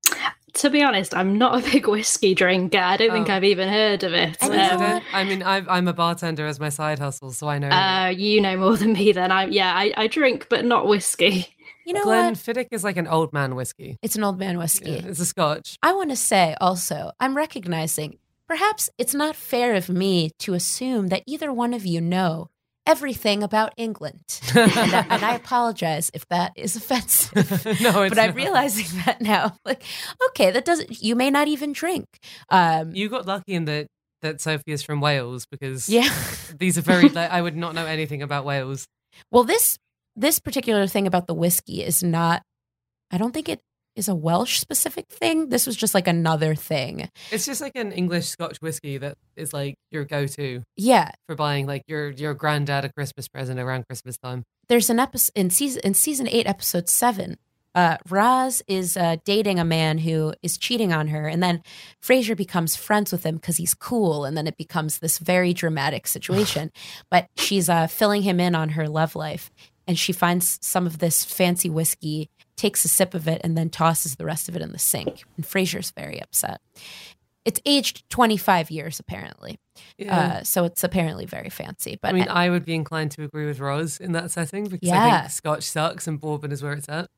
To be honest, I'm not a big whiskey drinker. I don't oh. think I've even heard of it. Um, I mean, I've, I'm a bartender as my side hustle, so I know. Uh, you know more than me then. I Yeah, I, I drink, but not whiskey. You know Glenfiddich what? is like an old man whiskey. It's an old man whiskey. Yeah, it's a scotch. I want to say also, I'm recognizing perhaps it's not fair of me to assume that either one of you know everything about England. and, I, and I apologize if that is offensive. No, it's But I'm not. realizing that now. Like, okay, that doesn't, you may not even drink. Um, You got lucky in that that Sophie is from Wales, because yeah. these are very, like, I would not know anything about Wales. Well, this this particular thing about the whiskey is not, I don't think it is a Welsh specific thing. This was just like another thing. It's just like an English Scotch whiskey that is like your go-to. Yeah. For buying like your your granddad a Christmas present around Christmas time. There's an episode in season in season eight, episode seven. Uh, Roz is uh, dating a man who is cheating on her, and then Frasier becomes friends with him because he's cool, and then it becomes this very dramatic situation. But she's uh, filling him in on her love life, and she finds some of this fancy whiskey, takes a sip of it, and then tosses the rest of it in the sink. And Frasier's very upset. It's aged twenty-five years, apparently. Yeah. Uh, so it's apparently very fancy. But I mean, I would be inclined to agree with Roz in that setting, because yeah. I think Scotch sucks and bourbon is where it's at.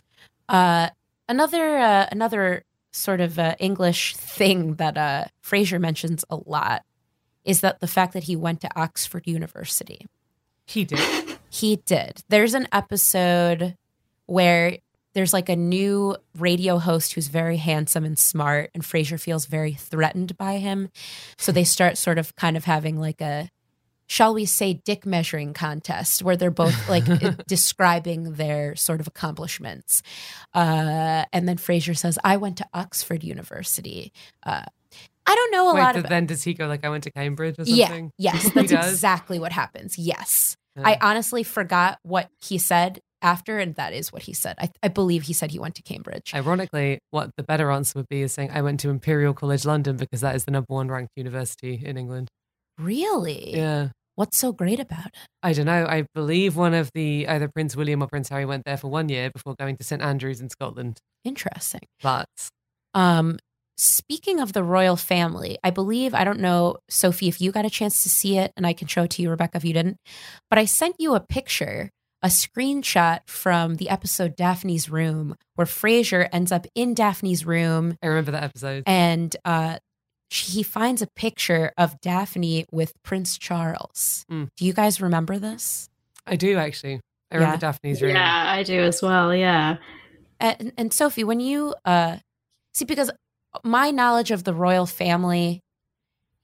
Uh, another uh, another sort of uh, English thing that uh, Frasier mentions a lot is that the fact that he went to Oxford University. He did. He did. There's an episode where there's like a new radio host who's very handsome and smart, and Frasier feels very threatened by him. So they start sort of kind of having like a, shall we say, dick measuring contest where they're both like describing their sort of accomplishments. Uh, and then Frasier says, I went to Oxford University. Uh, I don't know a Wait, lot about. Then does he go like, I went to Cambridge or Yeah, something? yes, that's exactly what happens. Yes. Yeah. I honestly forgot what he said after, and that is what he said. I, I believe he said he went to Cambridge. Ironically, what the better answer would be is saying, I went to Imperial College London, because that is the number one ranked university in England. Really? Yeah. What's so great about it? I don't know. I believe one of the, either Prince William or Prince Harry went there for one year before going to Saint Andrews in Scotland. Interesting. But um, speaking of the royal family, I believe, I don't know, Sophie, if you got a chance to see it, and I can show it to you, Rebecca, if you didn't, but I sent you a picture, a screenshot from the episode Daphne's Room, where Frasier ends up in Daphne's room. I remember that episode. And uh, he finds a picture of Daphne with Prince Charles. Mm. Do you guys remember this? I do, actually. I remember Yeah. Daphne's room. Yeah, I do as well, yeah. And, and Sophie, when you, uh, see, because my knowledge of the royal family,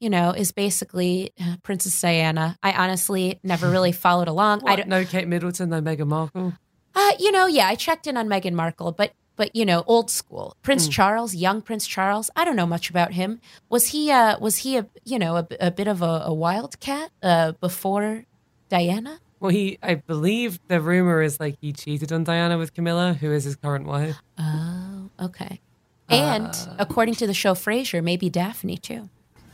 you know, is basically uh, Princess Diana. I honestly never really followed along. What? I don't, no Kate Middleton, no Meghan Markle? Uh, you know, yeah, I checked in on Meghan Markle, but, but you know, old school. Prince Mm. Charles, young Prince Charles, I don't know much about him. Was he, uh, was he a, you know, a, a bit of a, a wildcat uh, before Diana? Well, he, I believe the rumor is like he cheated on Diana with Camilla, who is his current wife. Oh, okay. And Uh, according to the show Frasier, maybe Daphne too.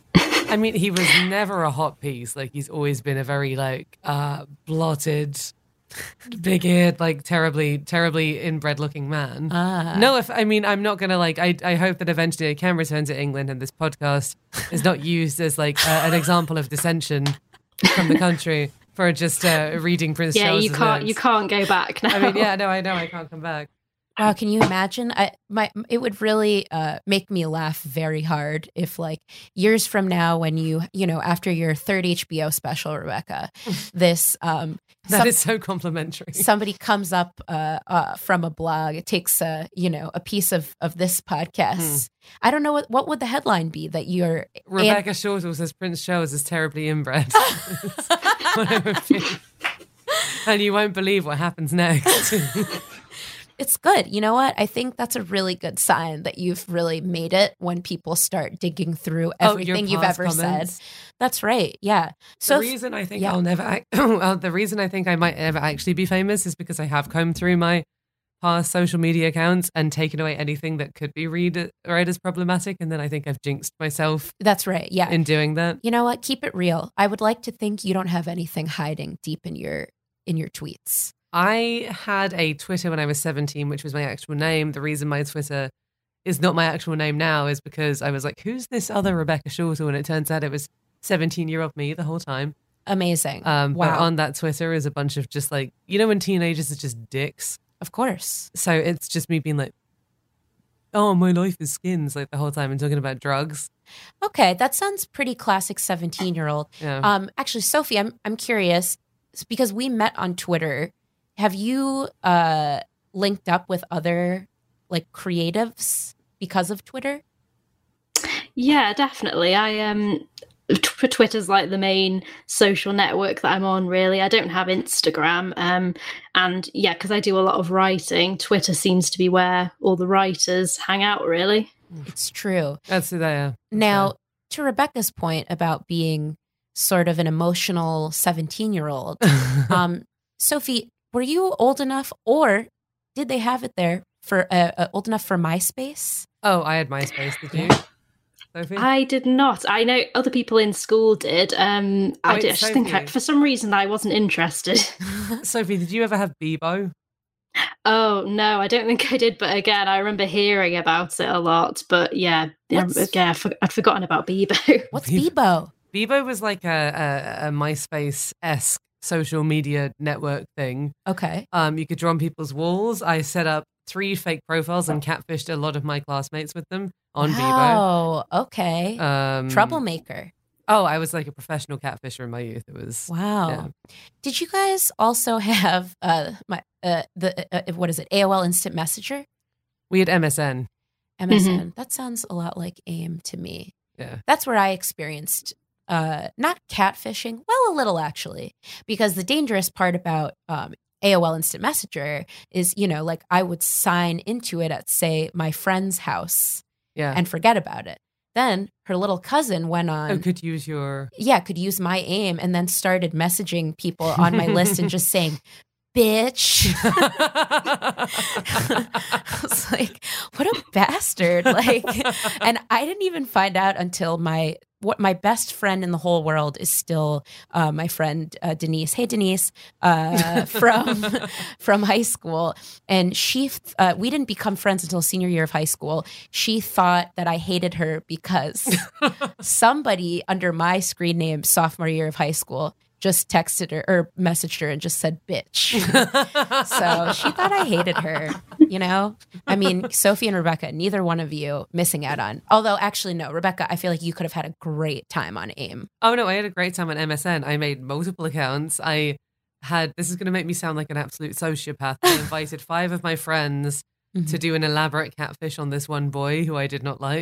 I mean, he was never a hot piece. Like, he's always been a very, like, uh, blotted, big-eared, like, terribly, terribly inbred-looking man. Ah. No, if I mean, I'm not going to, like, I, I hope that eventually I can return to England and this podcast is not used as, like, uh, an example of dissension from the country for just uh, reading Prince Yeah, Charles. you can't you can't go back now. I mean, yeah, no, I know, I can't come back. Wow, can you imagine? I my it would really uh, make me laugh very hard if, like, years from now, when you you know after your third H B O special, Rebecca, this um That some- is so complimentary. somebody comes up uh, uh, from a blog, it takes a you know a piece of of this podcast. I don't know what what would the headline be that you're Rebecca Shortall says Prince Charles is terribly inbred. What it would be. And you won't believe what happens next. It's good. You know what? I think that's a really good sign that you've really made it when people start digging through Oh, your everything you've past ever comments? said. That's right. Yeah. So the reason I think yeah. I'll never, act, uh, the reason I think I might ever actually be famous is because I have combed through my past social media accounts and taken away anything that could be read, read as problematic. And then I think I've jinxed myself that's right. Yeah. in doing that. You know what? Keep it real. I would like to think you don't have anything hiding deep in your in your tweets. I had a Twitter when I was seventeen, which was my actual name. The reason my Twitter is not my actual name now is because I was like, who's this other Rebecca Shortall? And it turns out it was seventeen-year-old me the whole time. Amazing. Um, wow. But on that Twitter is a bunch of just like, you know when teenagers are just dicks? Of course. So it's just me being like, oh, my life is skins, like the whole time, and talking about drugs. Okay, that sounds pretty classic seventeen-year-old. Yeah. Um, actually, Sophie, I'm I'm curious because we met on Twitter. Have you uh, linked up with other like creatives because of Twitter? Yeah, definitely. I um t- Twitter's like the main social network that I'm on, really. I don't have Instagram. Um and yeah, because I do a lot of writing, Twitter seems to be where all the writers hang out, really. It's true. That's who they are. Now, to Rebecca's point about being sort of an emotional seventeen-year-old, um, Sophie, were you old enough, or did they have it there for uh, uh, old enough for MySpace? Oh, I had MySpace. Did you, Sophie? I did not. I know other people in school did. Um, I Wait, did- I just think I, Sophie. for some reason I wasn't interested. Sophie, did you ever have Bebo? Oh no, I don't think I did. But again, I remember hearing about it a lot. But yeah, yeah, What's- yeah, I for- I'd forgotten about Bebo. What's Bebo. Bebo? Bebo was like a, a, a MySpace-esque social media network thing. Okay. Um, you could draw on people's walls. I set up three fake profiles and catfished a lot of my classmates with them on Oh, okay. Bebo. Um, Troublemaker. Oh, I was like a professional catfisher in my youth. It was Wow. yeah. Did you guys also have uh my uh the uh, what is it? A O L Instant Messenger? We had M S N. M S N. That sounds a lot like AIM to me. Yeah. That's where I experienced uh not catfishing, well, a little actually, because the dangerous part about um A O L Instant Messenger is, you know, like I would sign into it at, say, my friend's house Yeah. and forget about it. Then her little cousin went on. oh, could use your. Yeah, could use my AIM and then started messaging people on my list and just saying, bitch. I was like, what a bastard. Like, and I didn't even find out until my what my best friend in the whole world is still uh, my friend uh, Denise. Hey Denise, uh, from from high school, and she uh, we didn't become friends until senior year of high school. She thought that I hated her because somebody under my screen name sophomore year of high school just texted her or messaged her and just said bitch. So she thought I hated her, you know? I mean, Sophie and Rebecca, neither one of you missing out on. Although actually, no, Rebecca, I feel like you could have had a great time on AIM. Oh, no, I had a great time on M S N. I made multiple accounts. I had, this is going to make me sound like an absolute sociopath. I invited five of my friends Mhm. to do an elaborate catfish on this one boy who I did not like.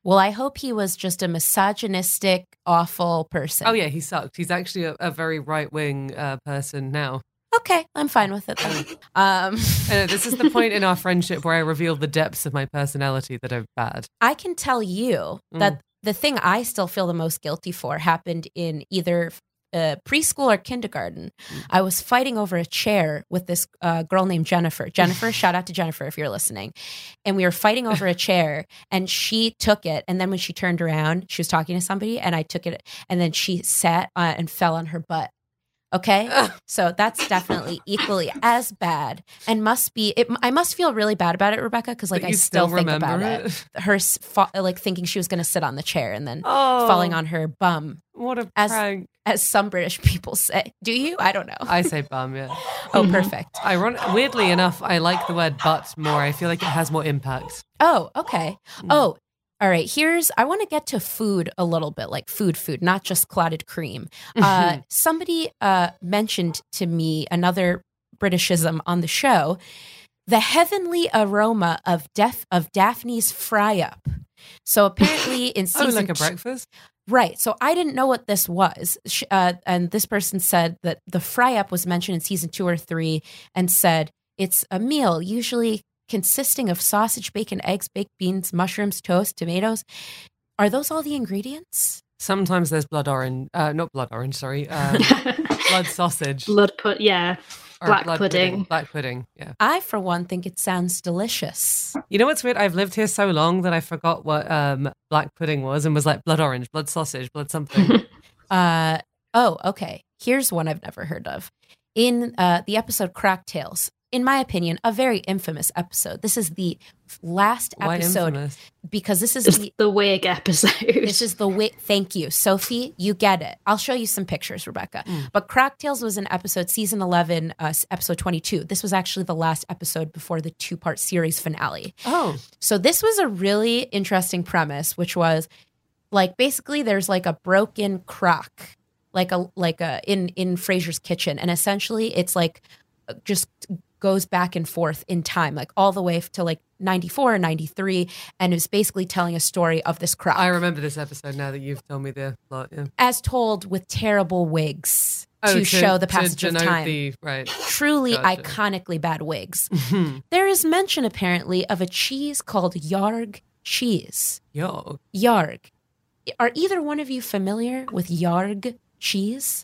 Well, I hope he was just a misogynistic, awful person. Oh, yeah, he sucked. He's actually a, a very right-wing uh, person now. Okay, I'm fine with it then. um, uh, this is the point in our friendship where I reveal the depths of my personality that are bad. I can tell you Mm. that the thing I still feel the most guilty for happened in either uh, preschool or kindergarten. Mm. I was fighting over a chair with this uh, girl named Jennifer. Jennifer, shout out to Jennifer if you're listening. And we were fighting over a chair, and she took it. And then when she turned around, she was talking to somebody, and I took it, and then she sat uh, and fell on her butt. Okay, so that's definitely equally as bad, and must be. It, I must feel really bad about it, Rebecca, because like But I you still, still think about remember it. Her s- fa- like thinking she was going to sit on the chair and then Oh, falling on her bum, what a as- prank. as some British people say. Do you? I don't know. I say bum, yeah. Oh, perfect. Iron- Weirdly enough, I like the word butt more. I feel like it has more impact. Oh, okay. Oh, all right. Here's, I want to get to food a little bit, like food, food, not just clotted cream. Uh, somebody uh, mentioned to me another Britishism on the show, the heavenly aroma of Def- of Daphne's fry-up. So apparently in Oh, season like a two- breakfast? Right. So I didn't know what this was. Sh- Uh, and this person said that the fry-up was mentioned in season two or three and said it's a meal usually consisting of sausage, bacon, eggs, baked beans, mushrooms, toast, tomatoes. Are those all the ingredients? Sometimes there's blood orange, uh, not blood orange, sorry, um, blood sausage. Blood put, yeah. or black blood pudding. Black pudding, yeah. I, for one, think it sounds delicious. You know what's weird? I've lived here so long that I forgot what um, black pudding was and was like blood orange, blood sausage, blood something. Uh, oh, okay. Here's one I've never heard of. In uh, the episode Crack Tales, in my opinion, a very infamous episode. This is the last Why episode infamous? because this is It's the the wig episode. This is the wit. Thank you, Sophie. You get it. I'll show you some pictures, Rebecca. Mm. But Crack Tales was an episode, season eleven, uh, episode twenty-two. This was actually the last episode before the two-part series finale. Oh, So this was a really interesting premise, which was like basically there's like a broken crock, like a like a in in Frasier's kitchen, and essentially it's like just goes back and forth in time, like all the way to like ninety-four or ninety-three, and is basically telling a story of this crock. I remember this episode now that you've told me the plot. Yeah. As told with terrible wigs Oh, to, show the to passage of denote time. the- right. Truly Gotcha. iconically bad wigs. There is mention apparently of a cheese called Yarg cheese. Yo, Yarg. Are either one of you familiar with Yarg cheese?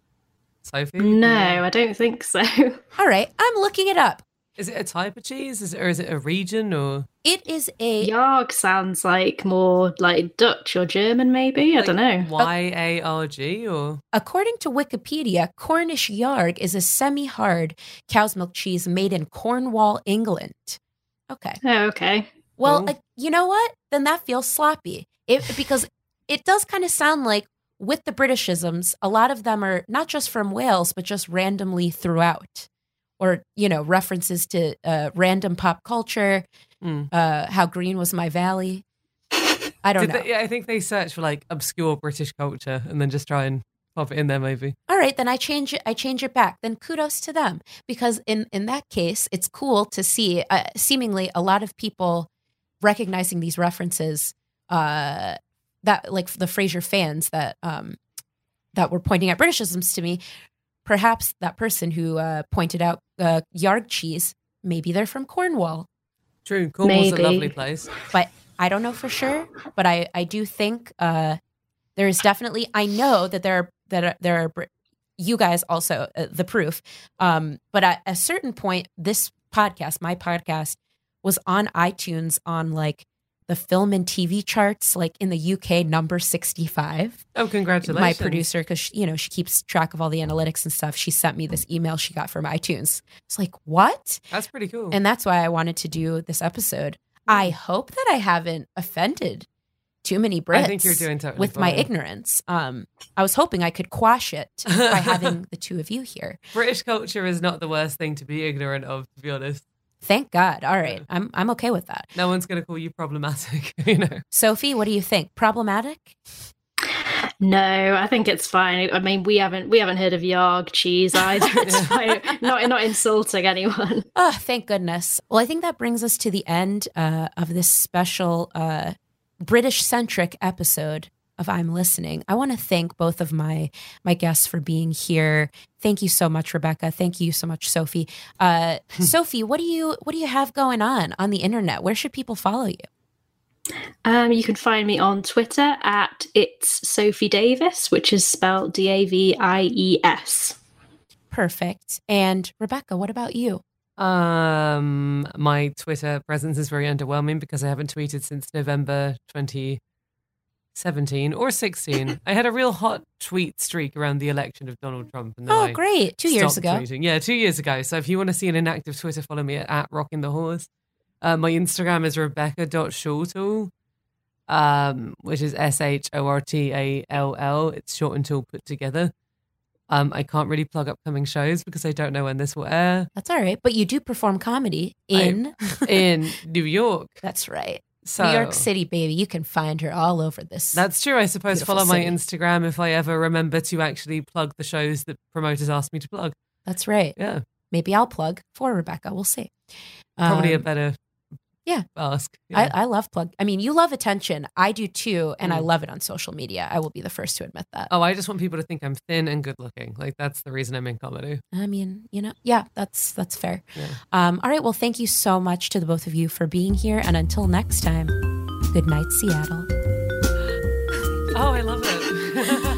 Sophie? No, I don't think so. All right, I'm looking it up. Is it a type of cheese? Is it, or is it a region? Or It is a Yarg sounds like more like Dutch or German, maybe. I don't know. Y A R G or According to Wikipedia, Cornish Yarg is a semi-hard cow's milk cheese made in Cornwall, England. Okay. Oh, okay. Well, Cool. uh, you know what? Then that feels sloppy. It, because it does kind of sound like with the Britishisms, a lot of them are not just from Wales, but just randomly throughout. Or, you know, references to uh, random pop culture, Mm. uh, how green was my valley. I don't Did know. they, yeah, I think they search for like obscure British culture and then just try and pop it in there maybe. All right, then I change it. I change it back. Then kudos to them, because in in that case, it's cool to see uh, seemingly a lot of people recognizing these references. Uh, that like the Frasier fans that um that were pointing out Britishisms to me. Perhaps that person who uh, pointed out uh, Yarg cheese, maybe they're from Cornwall, True, Cornwall's Maybe. a lovely place. but I don't know for sure. But I I do think uh, there is definitely. I know that there are that are, there are. Brit- you guys also uh, the proof. Um, but at a certain point, this podcast, my podcast, was on iTunes on like the film and T V charts, like in the U K, number sixty-five. Oh, congratulations. My producer, because you know she keeps track of all the analytics and stuff, she sent me this email she got from iTunes. It's like, what? That's pretty cool. And that's why I wanted to do this episode. I hope that I haven't offended too many Brits I think you're doing totally with my fine. ignorance. Um, I was hoping I could quash it by having the two of you here. British culture is not the worst thing to be ignorant of, to be honest. Thank God. All right. Yeah. I'm I'm okay with that. No one's going to call you problematic, you know. Sophie, what do you think? Problematic? No, I think it's fine. I mean, we haven't we haven't heard of Yarg cheese either. It's fine. Not not insulting anyone. Oh, thank goodness. Well, I think that brings us to the end uh, of this special uh, British-centric episode of I'm Listening. I want to thank both of my my guests for being here. Thank you so much, Rebecca. Thank you so much, Sophie. Uh, Sophie, what do you what do you have going on on the internet? Where should people follow you? Um, you can find me on Twitter at It's Sophie Davies, which is spelled D A V I E S. Perfect. And Rebecca, what about you? Um, my Twitter presence is very underwhelming because I haven't tweeted since November twenty seventeen or sixteen. I had a real hot tweet streak around the election of Donald Trump. And then oh, I great. Two years ago. Tweeting. Yeah, two years ago. So if you want to see an inactive Twitter, follow me at, at Rocking the Horse. Uh, my Instagram is rebecca dot shortall, um, which is S H O R T A L L. It's short and tall put together. Um, I can't really plug upcoming shows because I don't know when this will air. That's all right. But you do perform comedy in... I, in New York. That's right. So, New York City, baby. You can find her all over this. That's true. I suppose follow city. my Instagram if I ever remember to actually plug the shows that promoters ask me to plug. That's right. Yeah. Maybe I'll plug for Rebecca. We'll see. Probably um, a better yeah. ask. Yeah. I, I love plug. I mean, you love attention. I do too. And mm. I love it on social media. I will be the first to admit that. Oh, I just want people to think I'm thin and good looking. Like that's the reason I'm in comedy. I mean, you know, yeah, that's that's fair. Yeah. Um, all right. Well, thank you so much to the both of you for being here. And until next time, good night, Seattle. Oh, I love it.